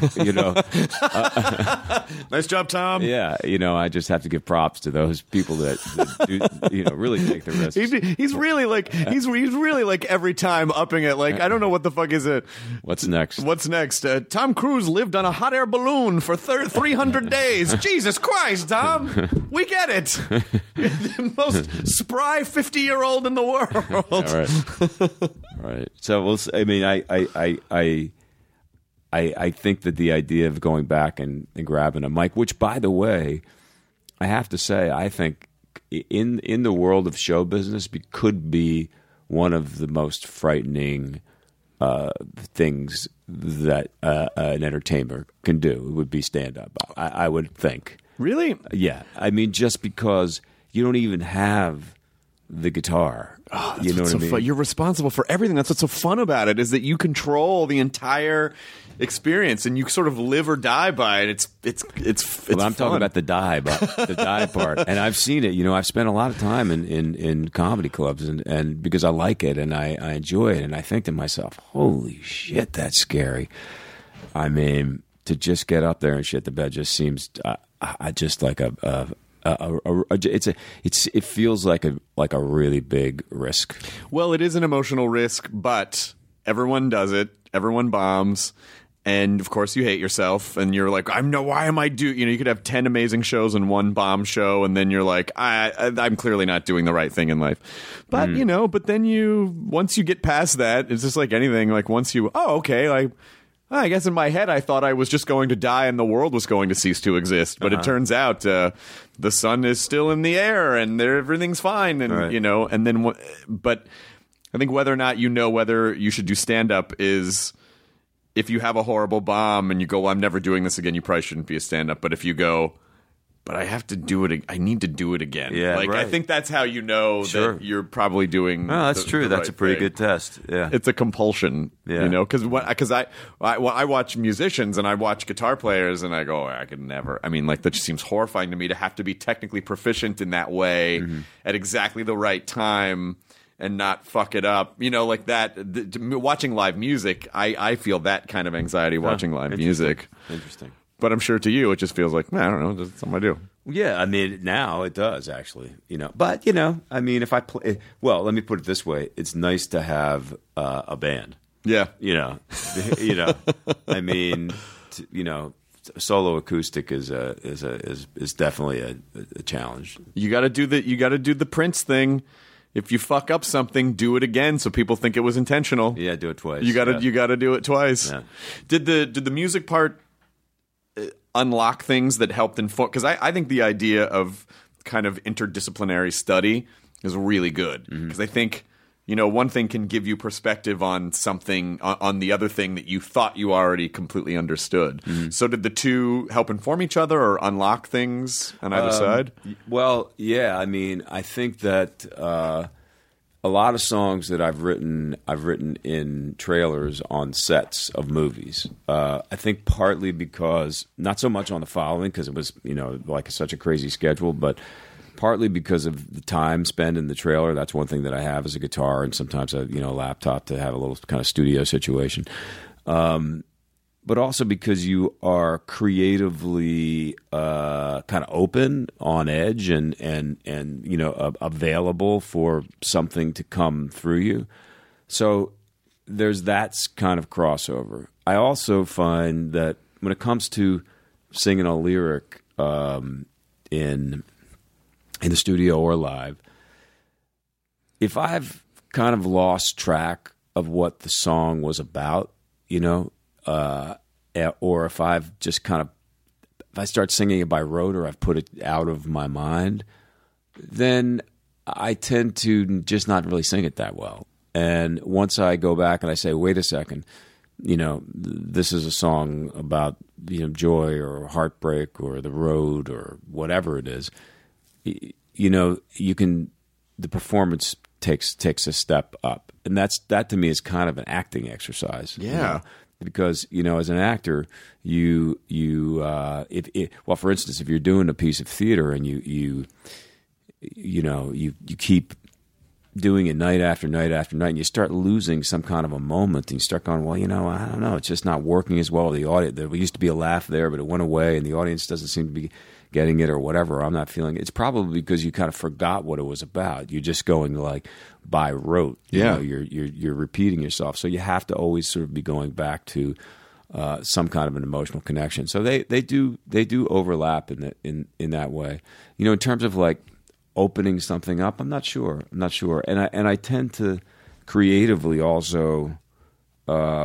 Nice job, Tom. Yeah, I just have to give props to those people that do, really take the risks. He's really like he's really like every time upping it. Like, I don't know what the fuck is it. What's next? Tom Cruise lived on a hot air balloon for 300 days. Jesus Christ, Tom, we get it. The most spry 50-year-old in the world. All right. So I mean, I think that the idea of going back and grabbing a mic, which, by the way, I have to say, I think in the world of show business could be one of the most frightening things that an entertainer can do. It would be stand up. I would think. Really? Yeah. I mean, just because you don't even have the guitar. Oh, you know what I mean? You're responsible for everything. That's what's so fun about it, is that you control the entire experience and you sort of live or die by it. It's well, I'm fun. talking about the die part, and I've seen it. I've spent a lot of time in comedy clubs, and because I like it and I enjoy it, and I think to myself, holy shit, that's scary. I mean, to just get up there and shit the bed just seems just like it feels like a really big risk. Well, it is an emotional risk, but everyone does it. Everyone bombs. And of course you hate yourself and you're like, why am I you could have 10 amazing shows and one bomb show. And then you're like, I'm clearly not doing the right thing in life. But, but then once you get past that, it's just like anything. Like once I guess in my head I thought I was just going to die and the world was going to cease to exist. But it turns out the sun is still in the air and everything's fine. And, right. But I think whether or not whether you should do stand-up is, if you have a horrible bomb and you go, well, I'm never doing this again, you probably shouldn't be a stand-up. But if you go, but I have to do it, I need to do it again. Yeah, right. I think that's how that you're probably doing. No, that's true. That's a pretty good test. Yeah, it's a compulsion. Yeah, because I watch musicians and I watch guitar players and I go, I could never. I mean, like that just seems horrifying to me to have to be technically proficient in that way at exactly the right time and not fuck it up. Like that. Watching live music, I feel that kind of anxiety watching live music. Interesting. But I'm sure to you, it just feels like, I don't know, that's something I do. Yeah, I mean, now it does, actually. But, I mean, if I play... Well, let me put it this way. It's nice to have a band. Yeah. I mean, solo acoustic is definitely a challenge. You got to do the Prince thing. If you fuck up something, do it again so people think it was intentional. Yeah, do it twice. You got to do it twice. Yeah. Did the music part unlock things that helped inform? Because I think the idea of kind of interdisciplinary study is really good. Because I think, one thing can give you perspective on something, on the other thing that you thought you already completely understood. So did the two help inform each other or unlock things on either side? Well, yeah. I mean, I think that a lot of songs that I've written in trailers on sets of movies. I think partly because, not so much on the following, because it was, like such a crazy schedule, but partly because of the time spent in the trailer. That's one thing that I have is a guitar and sometimes a laptop to have a little kind of studio situation. But also because you are creatively kind of open, on edge, and available for something to come through you. So there's that kind of crossover. I also find that when it comes to singing a lyric in the studio or live, if I've kind of lost track of what the song was about, or if I've just if I start singing it by rote or I've put it out of my mind, then I tend to just not really sing it that well. And once I go back and I say, wait a second, this is a song about, joy or heartbreak or the road or whatever it is, the performance takes a step up. And that to me is kind of an acting exercise. Yeah. Because, as an actor, for instance, if you're doing a piece of theater and you keep doing it night after night after night, and you start losing some kind of a moment, and you start going, well, I don't know, it's just not working as well. The audience, there used to be a laugh there, but it went away, and the audience doesn't seem to be getting it or whatever. I'm not feeling it. It's probably because you kind of forgot what it was about. You're just going by rote. You're repeating yourself. So you have to always sort of be going back to some kind of an emotional connection. So they do overlap in that way. In terms of opening something up, I'm not sure. And I tend to creatively also, I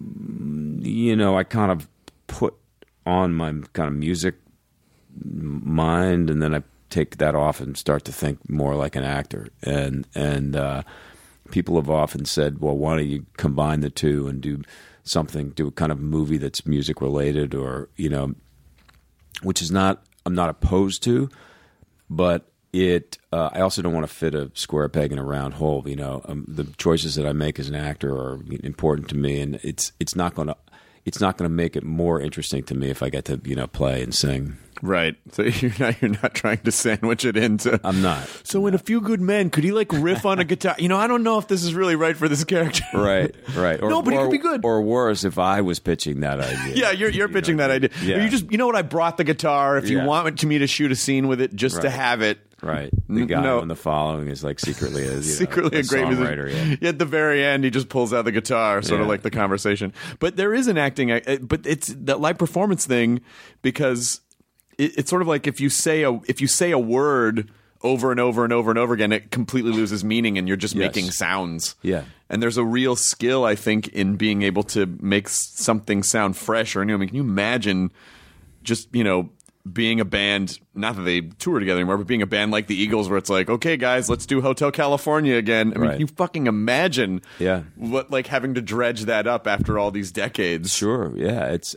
kind of put on my kind of music mind, and then I take that off and start to think more like an actor. And people have often said, well, why don't you combine the two and do a kind of movie that's music related, or which is I'm not opposed to, but I also don't want to fit a square peg in a round hole. The choices that I make as an actor are important to me, and it's not going to make it more interesting to me if I get to play and sing. Right. So you're not trying to sandwich it into. I'm not. So in A Few Good Men, could he riff on a guitar? I don't know if this is really right for this character. Right. Or, no, but it could be good. Or worse, if I was pitching that idea. Yeah, you're pitching that idea. Yeah. Or you just, I brought the guitar. If you want me to shoot a scene with it, just to have it. Right. The guy on the following is secretly a great songwriter. Musician. Yeah. At the very end, he just pulls out the guitar, sort of like the conversation. But there is an acting, but it's that live performance thing, because it's sort of like if you say a word over and over and over and over again, it completely loses meaning, and you're just making sounds. Yeah. And there's a real skill, I think, in being able to make something sound fresh or new. I mean, can you imagine just being a band, not that they tour together anymore, but being a band like the Eagles, where it's like, okay, guys, let's do Hotel California again. I mean, can you fucking imagine what having to dredge that up after all these decades? Sure, yeah. It's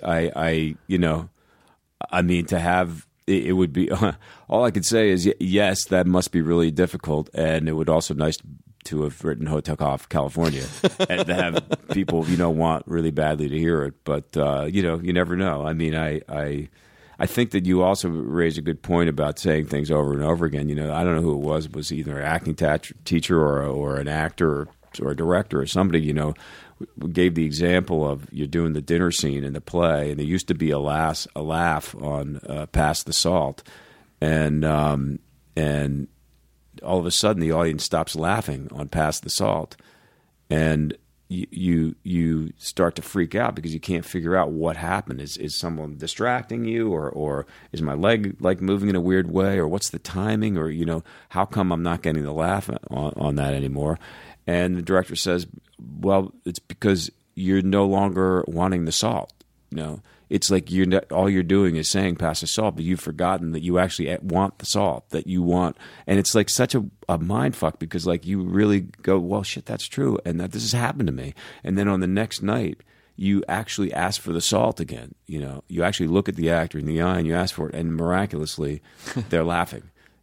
to have it would be all I could say is yes, that must be really difficult, and it would also nice to have written Hotel California and to have people want really badly to hear it, but you never know. I mean, I think that you also raised a good point about saying things over and over again. I don't know who it was. It was either an acting teacher or an actor or a director or somebody, gave the example of you're doing the dinner scene in the play, and there used to be a laugh on Pass the Salt, and all of a sudden the audience stops laughing on Pass the Salt, and you start to freak out because you can't figure out what happened. Is someone distracting you, or is my leg moving in a weird way, or what's the timing, or how come I'm not getting the laugh on that anymore? And the director says, well, it's because you're no longer wanting the salt. It's like all you're doing is saying pass the salt, but you've forgotten that you actually want the salt, that you want. And it's such a mind fuck, because you really go, well, shit, that's true. And that this has happened to me. And then on the next night, you actually ask for the salt again. You actually look at the actor in the eye and you ask for it. And miraculously, they're laughing.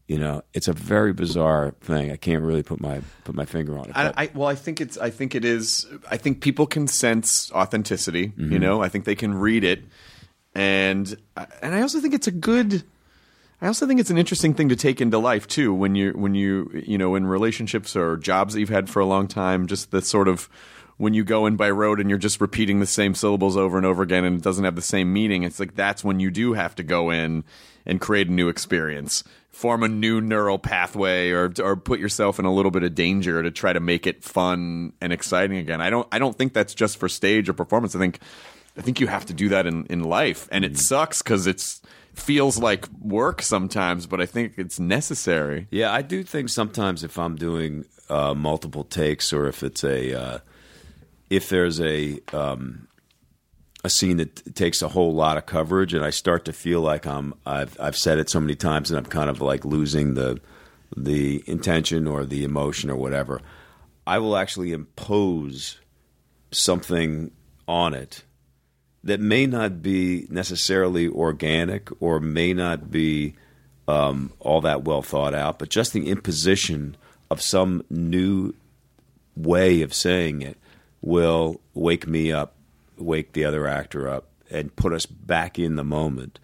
You know, it's a very bizarre thing. I can't really put my finger on it. I think it is. I think people can sense authenticity. You know, I think they can read it, and I also think it's a good. I also think it's an interesting thing to take into life too. When you in relationships or jobs that you've had for a long time, just the sort of when you go in by road and you're just repeating the same syllables over and over again, and it doesn't have the same meaning. It's like that's when you do have to go in and create a new experience. Form a new neural pathway, or put yourself in a little bit of danger to try to make it fun and exciting again. I don't think that's just for stage or performance. I think you have to do that in life, and it sucks because it feels like work sometimes. But I think it's necessary. Yeah, I do think sometimes if I'm doing multiple takes, or if it's if there's a scene that takes a whole lot of coverage, and I start to feel like I've said it so many times, and I'm kind of like losing the intention or the emotion or whatever, I will actually impose something on it that may not be necessarily organic or may not be all that well thought out, but just the imposition of some new way of saying it will wake me up, wake the other actor up, and put us back in the moment.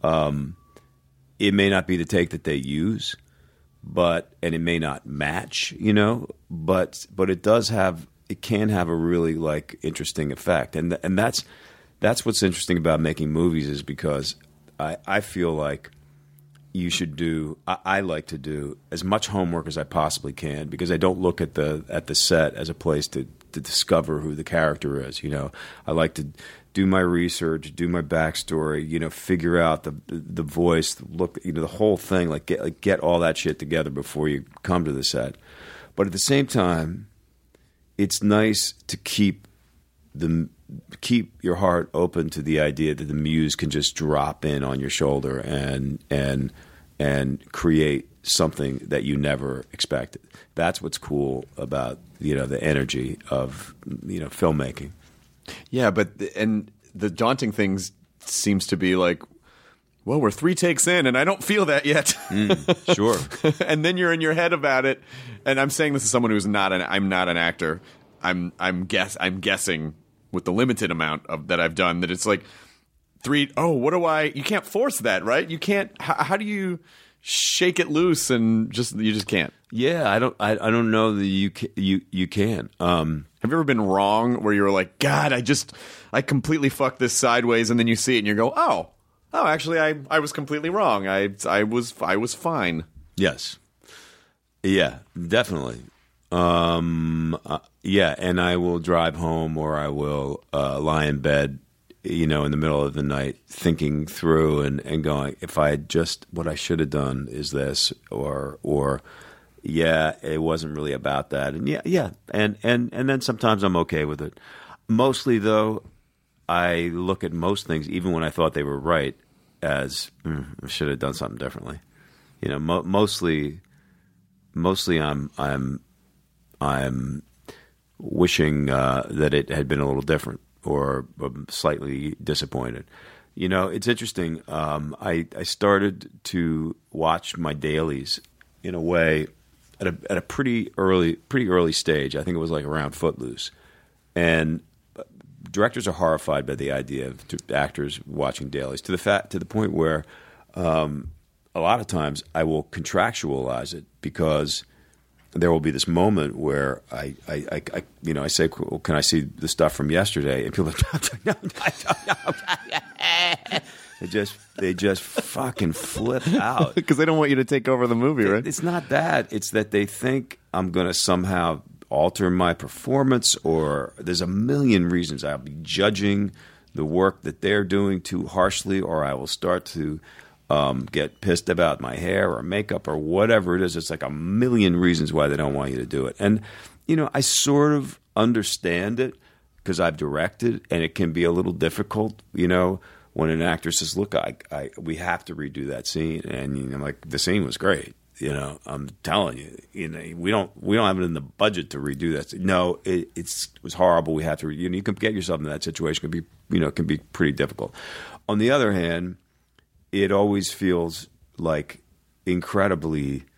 It may not be the take that they use, and it may not match, but it can have a really like interesting effect, and that's what's interesting about making movies, is because I feel like you should do. I like to do as much homework as I possibly can, because I don't look at the set as a place to discover who the character is. I like to do my research, do my backstory, figure out the voice, look, the whole thing, get all that shit together before you come to the set. But at the same time, it's nice to keep your heart open to the idea that the muse can just drop in on your shoulder and create something that you never expected. That's what's cool about the energy of filmmaking. Yeah, but the daunting things seems to be like, well, we're 3 takes in and I don't feel that yet. Sure. And then you're in your head about it. And I'm saying this as someone who's I'm not an actor. I'm guessing with the limited amount that I've done that it's like 3. Oh, you can't force that, right? You can't. How do you shake it loose and you just can't? Yeah, I don't know that you can. Have you ever been wrong where you were like, God, I completely fucked this sideways, and then you see it and you go, oh, actually, I was completely wrong. I was fine. Yes. Yeah, definitely. Yeah, and I will drive home, or I will lie in bed, in the middle of the night, thinking through and going, if I had just, what I should have done is this, or yeah, it wasn't really about that, and yeah, and then sometimes I'm okay with it. Mostly, though, I look at most things, even when I thought they were right, as I should have done something differently. Mostly I'm wishing that it had been a little different, or slightly disappointed. It's interesting. I started to watch my dailies in a way at a pretty early stage. I think it was like around Footloose, and directors are horrified by the idea of actors watching dailies to the point where a lot of times I will contractualize it, because there will be this moment where I say, well, can I see the stuff from yesterday? And people are like, no. They just fucking flip out. Because they don't want you to take over the movie, right? It's not that. It's that they think I'm going to somehow alter my performance, or there's a million reasons. I'll be judging the work that they're doing too harshly, or I will start to get pissed about my hair or makeup or whatever it is. It's like a million reasons why they don't want you to do it. And, I sort of understand it, because I've directed, and it can be a little difficult, when an actor says, look, we have to redo that scene. And I'm like, the scene was great. I'm telling you, we don't have it in the budget to redo that. No, it was horrible. We have to, you can get yourself in that situation. It can be pretty difficult. On the other hand, it always feels like incredibly.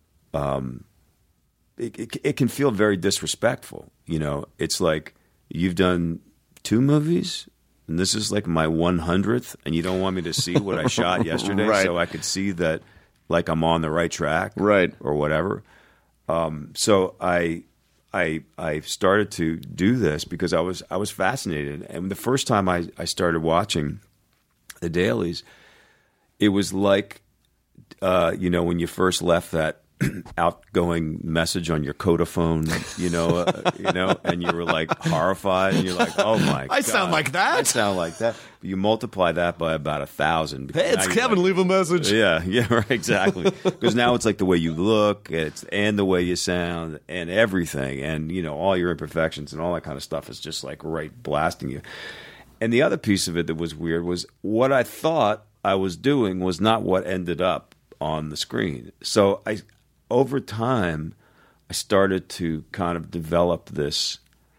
It can feel very disrespectful. You know, it's like you've done 2 movies, and this is like my 100th, and you don't want me to see what I shot yesterday, Right. so I could see that, like, I'm on the right track, Right. or whatever. So I started to do this because I was fascinated, and the first time I started watching the dailies, it was like, when you first left that outgoing message on your Codaphone, and you were like horrified, and you're like, "Oh my god, I sound like that? I sound like that." You multiply that by about 1,000. Hey, it's Kevin. Leave a message. Yeah, right, exactly. Because now it's like the way you look, and the way you sound, and everything, and all your imperfections and all that kind of stuff is just like right blasting you. And the other piece of it that was weird was what I thought I was doing was not what ended up on the screen. So over time, I started to kind of develop this.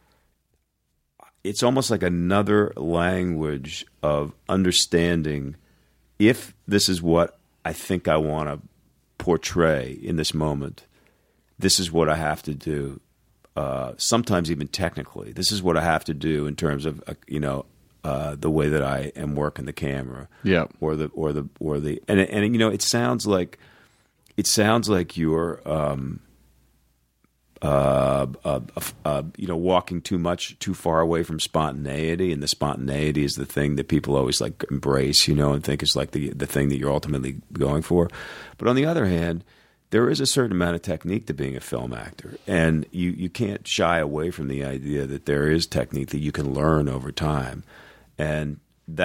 It's almost like another language of understanding if this is what I think I want to portray in this moment, this is what I have to do. Sometimes even technically, this is what I have to do in terms of the way that I am working the camera. Yeah. Or it sounds like you're walking too far away from spontaneity, and the spontaneity is the thing that people always like embrace, and think is like the thing that you're ultimately going for. But on the other hand, there is a certain amount of technique to being a film actor, and you can't shy away from the idea that there is technique that you can learn over time, and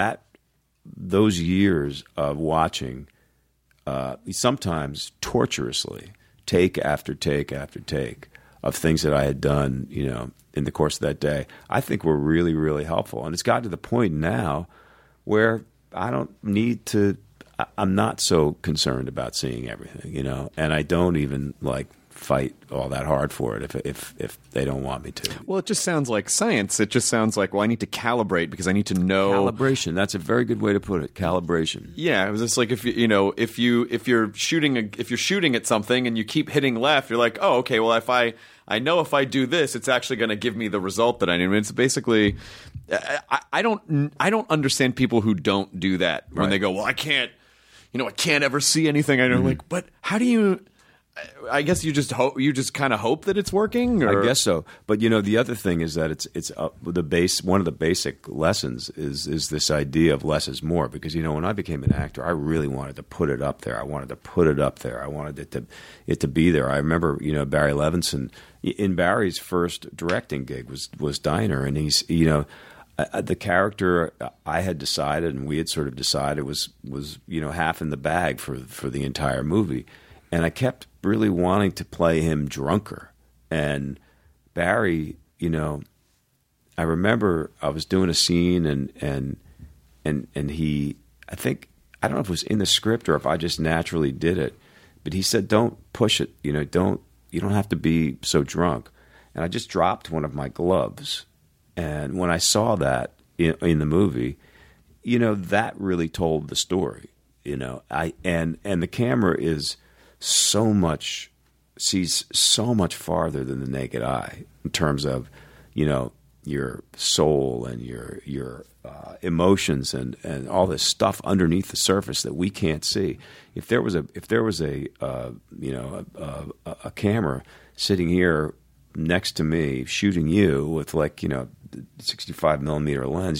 those years of watching. Sometimes torturously, take after take after take of things that I had done, in the course of that day, I think were really, really helpful. And it's gotten to the point now where I don't need to. I'm not so concerned about seeing everything, and I don't even fight all that hard for it if they don't want me to. Well, it just sounds like science. It just sounds like, well, I need to calibrate because I need to know Calibration. That's a very good way to put it. Calibration. Yeah, it was just like if you're shooting at something and you keep hitting left, you're like, oh, okay, well, if I know if I do this, it's actually going to give me the result that I need. I mean, it's basically, I don't understand people who don't do that when they go, well, I can't ever see anything. I know, like, but how do you? I guess you just hope. You just kind of hope that it's working. Or? I guess so. But the other thing is that it's the base. One of the basic lessons is this idea of less is more. Because when I became an actor, I really wanted to put it up there. I wanted it to be there. I remember Barry Levinson in Barry's first directing gig was Diner, and he's the character I had decided, and we had sort of decided was half in the bag for the entire movie. And I kept really wanting to play him drunker. And Barry, I remember I was doing a scene and he, I don't know if it was in the script or if I just naturally did it, but he said, don't push it, you don't have to be so drunk. And I just dropped one of my gloves. And when I saw that in the movie, that really told the story, and the camera sees so much farther than the naked eye in terms of, your soul and your emotions and all this stuff underneath the surface that we can't see. If there was a camera sitting here next to me shooting you with 65 millimeter lens,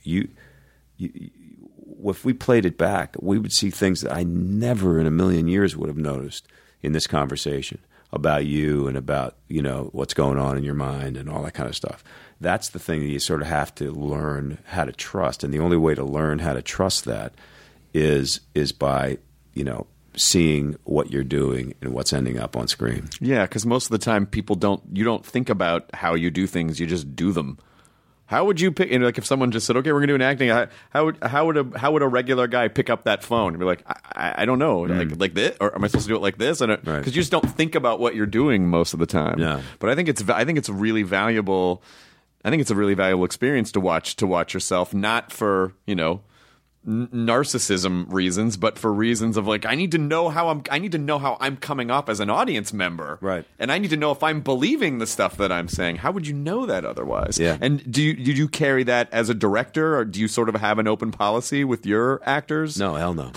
if we played it back, we would see things that I never in a million years would have noticed in this conversation about you and about, what's going on in your mind and all that kind of stuff. That's the thing that you sort of have to learn how to trust. And the only way to learn how to trust that is by, seeing what you're doing and what's ending up on screen. Yeah, because most of the time you don't think about how you do things, you just do them. How would you pick? If someone just said, "Okay, we're going to do an acting," how would a regular guy pick up that phone and be like, "I don't know, like this, or am I supposed to do it like this?" Because you just don't think about what you're doing most of the time. Yeah. But I think it's really valuable. I think it's a really valuable experience to watch yourself, not for narcissism reasons, but for reasons of like I need to know how I'm coming up as an audience member, Right. And I need to know if I'm believing the stuff that I'm saying. How would you know that otherwise? Yeah. And did you carry that as a director, or do you sort of have an open policy with your actors? No, hell no.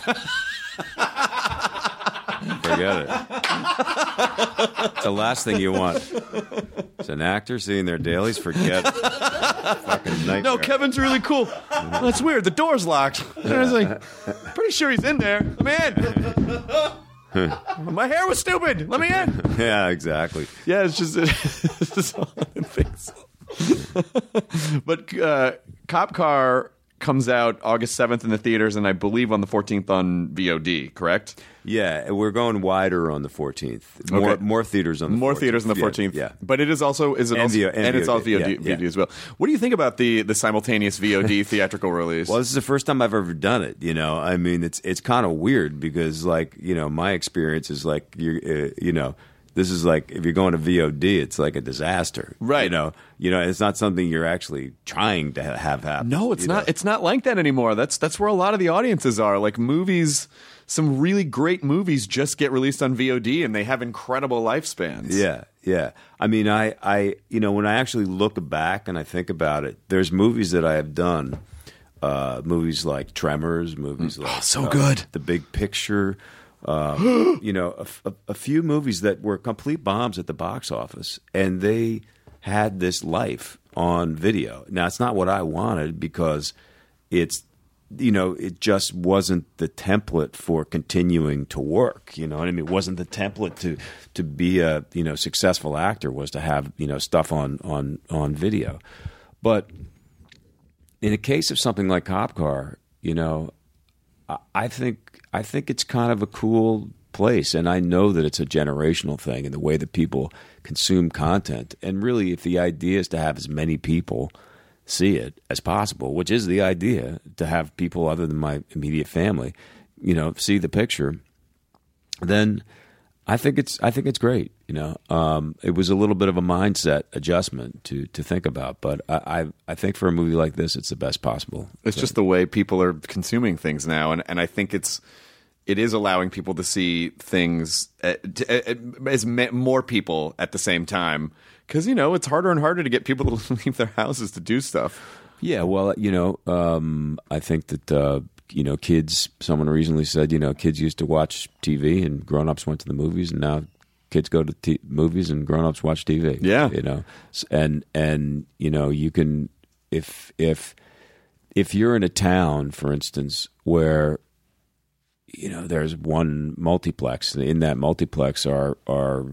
Forget it. It's the last thing you want. It's an actor seeing their dailies. Forget it. Fucking nightmare. No, Kevin's really cool. That's weird. The door's locked. And I was like, pretty sure he's in there. Let me in. My hair was stupid. Let me in. Yeah, exactly. Yeah, it's just all the things. But Cop Car comes out August 7th in the theaters, and I believe on the 14th on VOD, correct? Yeah, we're going wider on the 14th. Okay. More theaters on the 14th. More theaters on the 14th. Yeah. But it is also it's VOD, all VOD, yeah. VOD as well. What do you think about the simultaneous VOD theatrical release? Well, this is the first time I've ever done it. You know, I mean, it's kind of weird because, like, you know, my experience is like this is like if you're going to VOD, it's like a disaster, right? You know, it's not something you're actually trying to have happen. No, it's not. It's not like that anymore. That's where a lot of the audiences are. Like movies, some really great movies just get released on VOD, and they have incredible lifespans. Yeah. I mean, I when I actually look back and I think about it, there's movies that I have done, movies like Tremors, movies like so good, The Big Picture. A few movies that were complete bombs at the box office, and they had this life on video. Now, it's not what I wanted because it just wasn't the template for continuing to work. You know what I mean? It wasn't the template to be a successful actor was to have stuff on video. But in a case of something like Cop Car, I think it's kind of a cool place, and I know that it's a generational thing in the way that people consume content. And really, if the idea is to have as many people see it as possible, which is the idea, to have people other than my immediate family, see the picture, then I think it's great. It was a little bit of a mindset adjustment to think about, but I think for a movie like this, it's the best possible. It's just the way people are consuming things now, and I think it is allowing people to see things as more people at the same time, because it's harder and harder to get people to leave their houses to do stuff. Yeah, well, I think that kids. Someone recently said, kids used to watch TV and grown-ups went to the movies, and now kids go to movies and grown-ups watch TV. Yeah, and you can if you're in a town, for instance, where there's one multiplex. In that multiplex are all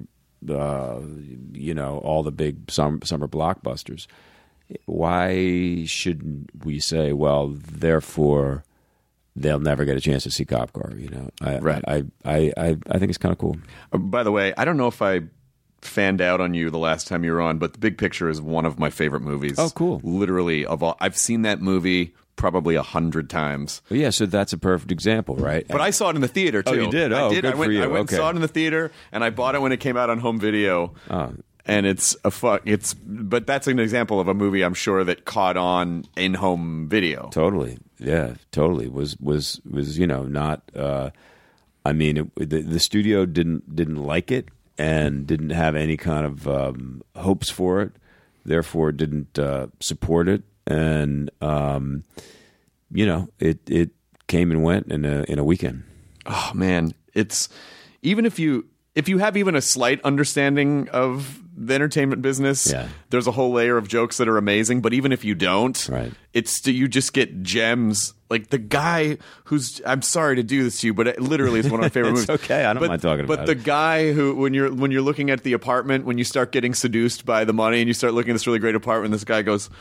the big summer blockbusters. Why shouldn't we say, well, therefore they'll never get a chance to see Cop Car? Right. I think it's kind of cool. By the way, I don't know if I fanned out on you the last time you were on, but The Big Picture is one of my favorite movies. Oh, cool. Literally, of all, I've seen that movie probably 100 times. Well, yeah, so that's a perfect example, right? But I saw it in the theater too. Oh, you did? I Oh, did. good for you. I went Okay. and saw it in the theater, and I bought it when it came out on home video. And but that's an example of a movie I'm sure that caught on in home video. Totally, yeah, totally. Was not. I mean, the studio didn't like it and didn't have any kind of hopes for it. Therefore, didn't support it, and it came and went in a weekend. Oh man, it's even if you have even a slight understanding of the entertainment business, there's a whole layer of jokes that are amazing. But even if you don't, right, you just get gems. Like the guy who's, I'm sorry to do this to you, but it literally is one of my favorite movies. It's okay, I don't mind talking about it. But the guy who, when you're looking at the apartment, when you start getting seduced by the money and you start looking at this really great apartment, this guy goes,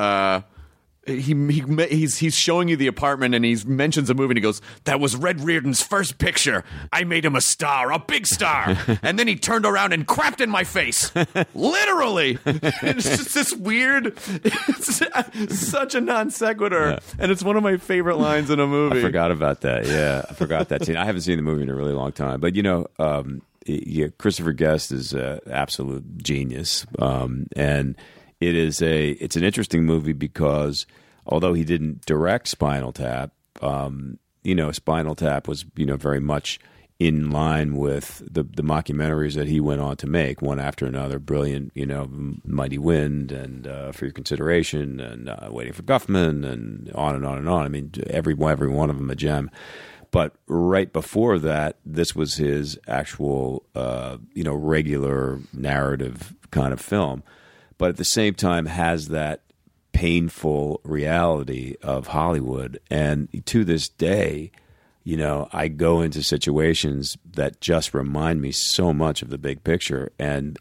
he's showing you the apartment and he mentions a movie and he goes, that was Red Reardon's first picture. I made him a star, a big star. And then he turned around and crapped in my face. Literally. It's just this weird, it's such a non sequitur. Yeah. And it's one of my favorite lines in a movie. I forgot about that. Yeah, I forgot that scene. I haven't seen the movie in a really long time. But, Christopher Guest is an absolute genius. And it's an interesting movie because although he didn't direct Spinal Tap, Spinal Tap was, very much in line with the mockumentaries that he went on to make, one after another. Brilliant, Mighty Wind and For Your Consideration and Waiting for Guffman and on and on and on. I mean, every one of them a gem. But right before that, this was his actual, regular narrative kind of film. But at the same time has that painful reality of Hollywood. And to this day, I go into situations that just remind me so much of the big picture. And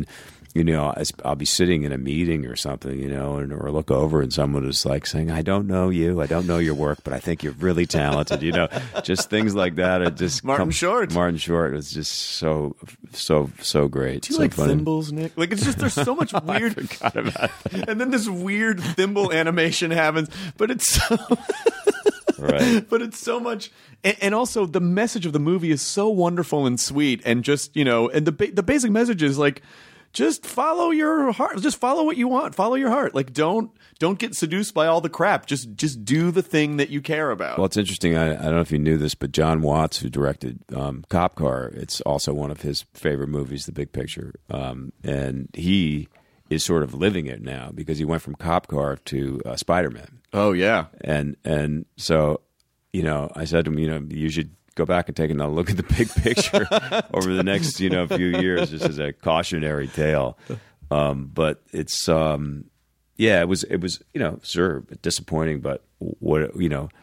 I'll be sitting in a meeting or something, or look over and someone is like saying, I don't know you, I don't know your work, but I think you're really talented, just things like that. It just Martin Short was just so great. Do you so like funny. thimbles, Nick? Like, it's just, there's so much weird. I forgot about that. And then this weird thimble animation happens, but it's so. Right. But it's so much, and also the message of the movie is so wonderful and sweet, and just and the basic message is like, just follow your heart, just follow what you want, follow your heart. Like, don't get seduced by all the crap. Just do the thing that you care about. Well, it's interesting. I don't know if you knew this, but John Watts, who directed Cop Car, it's also one of his favorite movies, The Big Picture, and he is sort of living it now because he went from Cop Car to Spider-Man. Oh yeah, and so I said to him, you should go back and take another look at the big picture over the next few years, just as a cautionary tale. But it's it was sure disappointing, but what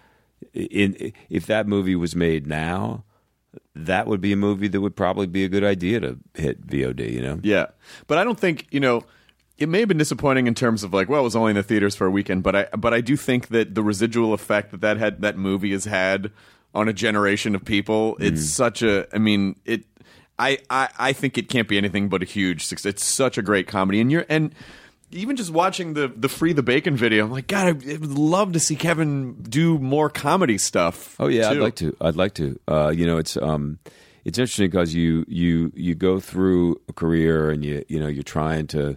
if that movie was made now, that would be a movie that would probably be a good idea to hit VOD. Yeah, but I don't think it may have been disappointing in terms of like, well, it was only in the theaters for a weekend, but I do think that the residual effect that movie has had on a generation of people, it's such a. I mean, I think it can't be anything but a huge success. It's such a great comedy, and even just watching the Free the Bacon video, I'm like, God, I would love to see Kevin do more comedy stuff. Oh yeah, too. I'd like to. It's interesting because you go through a career and you're trying to.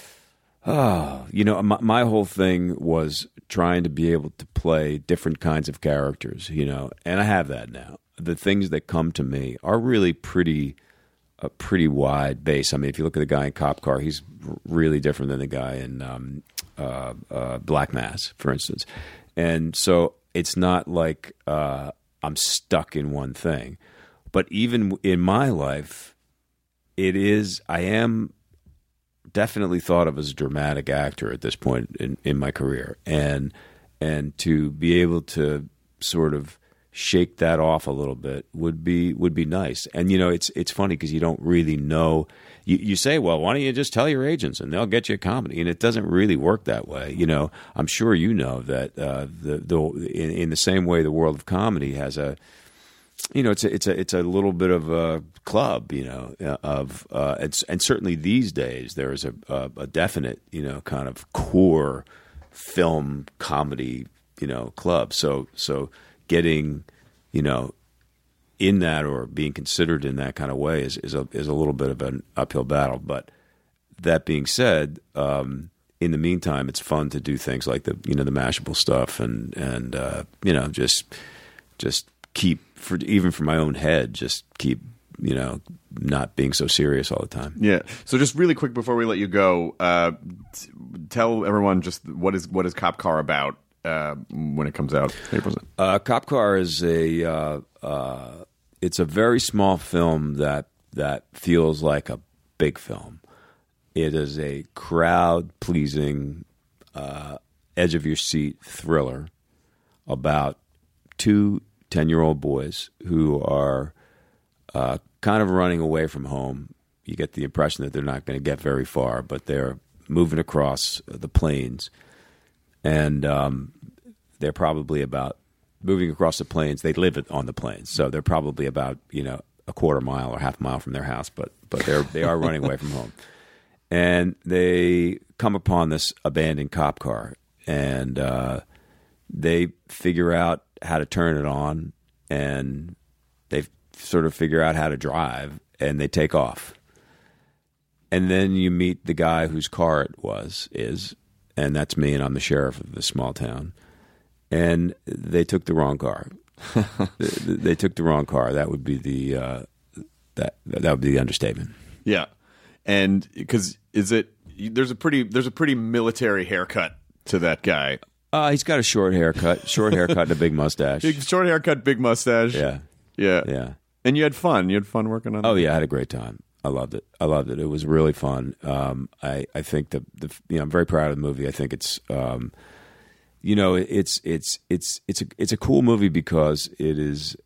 My whole thing was trying to be able to play different kinds of characters, and I have that now. The things that come to me are really a pretty wide base. I mean, if you look at the guy in Cop Car, he's really different than the guy in Black Mass, for instance. And so it's not like I'm stuck in one thing. But even in my life, I am definitely thought of as a dramatic actor at this point in my career, and to be able to sort of shake that off a little bit would be nice. And it's funny because you don't really know. You say, well, why don't you just tell your agents and they'll get you a comedy? And it doesn't really work that way. I'm sure that in the same way the world of comedy has a. It's a little bit of a club, and certainly these days there is a definite, kind of core film comedy, club. So getting, in that or being considered in that kind of way is a little bit of an uphill battle. But that being said, in the meantime, it's fun to do things like the Mashable stuff and just keep. Even for my own head, just keep, not being so serious all the time. Yeah. So just really quick before we let you go, tell everyone just what is Cop Car about when it comes out. Cop Car is it's a very small film that feels like a big film. It is a crowd-pleasing, edge-of-your-seat thriller about two 10-year-old boys who are kind of running away from home. You get the impression that they're not going to get very far, but they're moving across the plains. And they're probably about moving across the plains. They live on the plains, so they're probably about a quarter mile or half a mile from their house, but they are running away from home. And they come upon this abandoned cop car, and they figure out how to turn it on, and they sort of figure out how to drive, and they take off. And then you meet the guy whose car it is, and that's me, and I'm the sheriff of this small town. and they took the wrong car. They took the wrong car. That would be the that would be the understatement. Yeah, and because there's a pretty military haircut to that guy. He's got a short haircut and a big mustache. Short haircut, big mustache. Yeah. And you had fun. You had fun working on it. Oh yeah, I had a great time. I loved it. It was really fun. I think I'm very proud of the movie. I think it's it's a cool movie because it is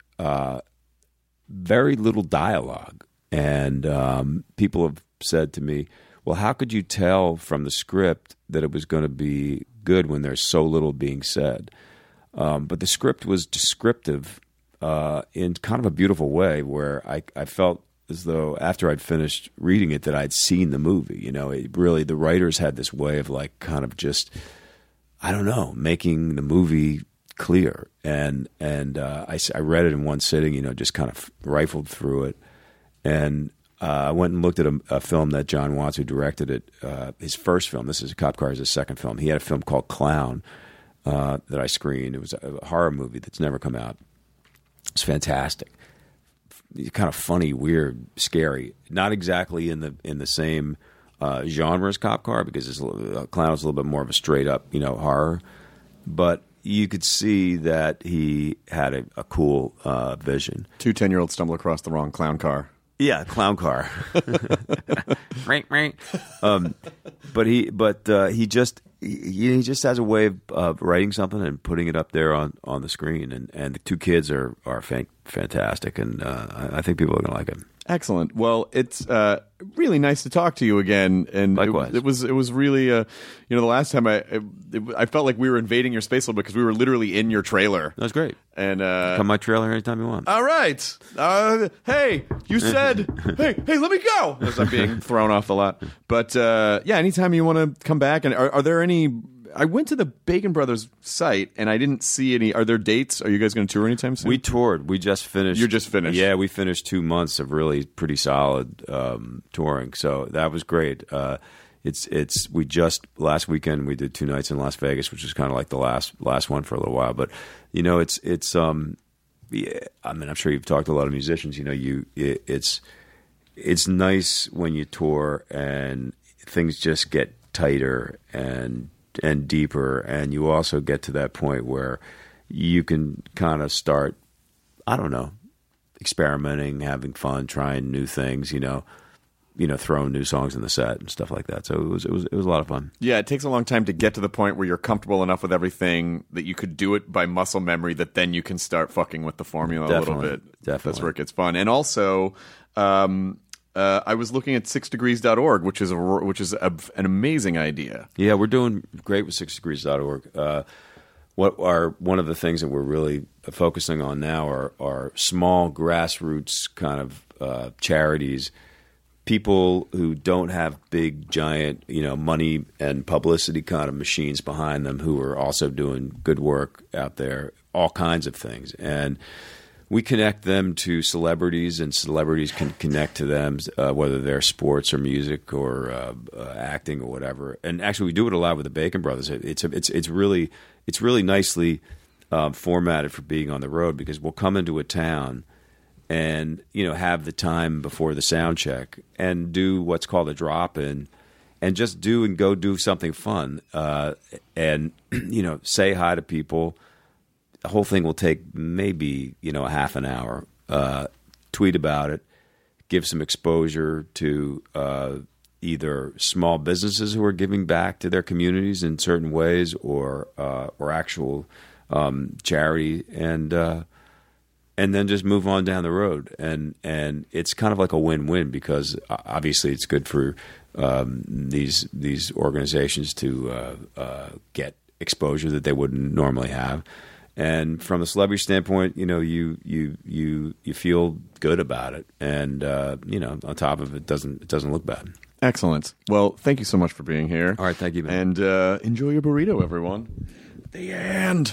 very little dialogue, and people have said to me, well, how could you tell from the script that it was going to be good when there's so little being said? But the script was descriptive in kind of a beautiful way, where I felt as though after I'd finished reading it that I'd seen the movie. It really, the writers had this way of like kind of just, I don't know, making the movie clear. And I read it in one sitting, just kind of rifled through it. And I went and looked at a film that John Watts, who directed it, his first film. This is Cop Car, his second film. He had a film called Clown that I screened. It was a horror movie that's never come out. It's fantastic, kind of funny, weird, scary. Not exactly in the same genre as Cop Car, because Clown is a little bit more of a straight up horror. But you could see that he had a cool vision. 2 10-year-olds stumble across the wrong clown car. Yeah, clown car. Right. But he just has a way of writing something and putting it up there on the screen, and the 2 kids are fantastic, and I think people are going to like it. Excellent. Well, it's really nice to talk to you again. And likewise, it was really the last time I felt like we were invading your space a little bit because we were literally in your trailer. That was great. And come my trailer anytime you want. All right. Hey, you said hey, let me go. As I'm being thrown off the lot. But anytime you want to come back. And are there any? I went to the Bacon Brothers site and I didn't see any. Are there dates? Are you guys going to tour anytime soon? We toured. We just finished. You're just finished. Yeah, we finished 2 months of really pretty solid touring. So that was great. We just last weekend we did 2 nights in Las Vegas, which was kind of like the last one for a little while. But it's yeah, I mean, I'm sure you've talked to a lot of musicians. It's nice when you tour and things just get tighter and deeper, and you also get to that point where you can kind of start, I don't know, experimenting, having fun, trying new things, throwing new songs in the set and stuff like that. So it was a lot of fun. Yeah, it takes a long time to get to the point where you're comfortable enough with everything that you could do it by muscle memory, that then you can start fucking with the formula a little bit. Definitely. That's where it gets fun. And also, I was looking at 6degrees.org, which is an amazing idea. Yeah, we're doing great with 6degrees.org. One of the things that we're really focusing on now are small grassroots kind of charities, people who don't have big, giant, money and publicity kind of machines behind them, who are also doing good work out there, all kinds of things. And we connect them to celebrities, and celebrities can connect to them, whether they're sports or music or acting or whatever. And actually, we do it a lot with the Bacon Brothers. It's really nicely formatted for being on the road, because we'll come into a town and have the time before the sound check and do what's called a drop-in, and just go do something fun, and say hi to people. The whole thing will take maybe a half an hour. Tweet about it, give some exposure to either small businesses who are giving back to their communities in certain ways, or actual charity, and then just move on down the road. And it's kind of like a win-win, because obviously it's good for these organizations to get exposure that they wouldn't normally have. And from a celebrity standpoint, you feel good about it, and on top of it, doesn't look bad. Excellent. Well, thank you so much for being here. All right, thank you, man. And enjoy your burrito, everyone. The end.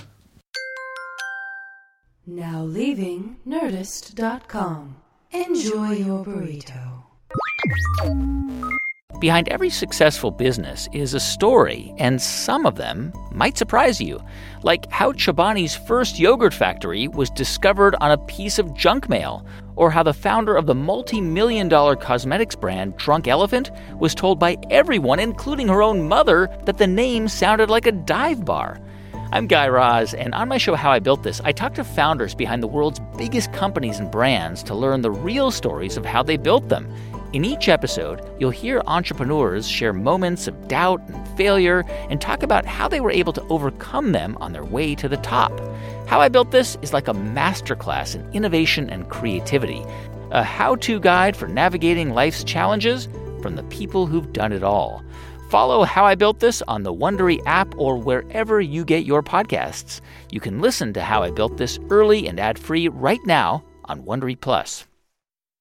Now leaving Nerdist.com. Enjoy your burrito. Behind every successful business is a story, and some of them might surprise you. Like how Chobani's first yogurt factory was discovered on a piece of junk mail, or how the founder of the multi-million-dollar cosmetics brand Drunk Elephant was told by everyone, including her own mother, that the name sounded like a dive bar. I'm Guy Raz, and on my show How I Built This, I talk to founders behind the world's biggest companies and brands to learn the real stories of how they built them. In each episode, you'll hear entrepreneurs share moments of doubt and failure and talk about how they were able to overcome them on their way to the top. How I Built This is like a masterclass in innovation and creativity, a how-to guide for navigating life's challenges from the people who've done it all. Follow How I Built This on the Wondery app or wherever you get your podcasts. You can listen to How I Built This early and ad-free right now on Wondery Plus.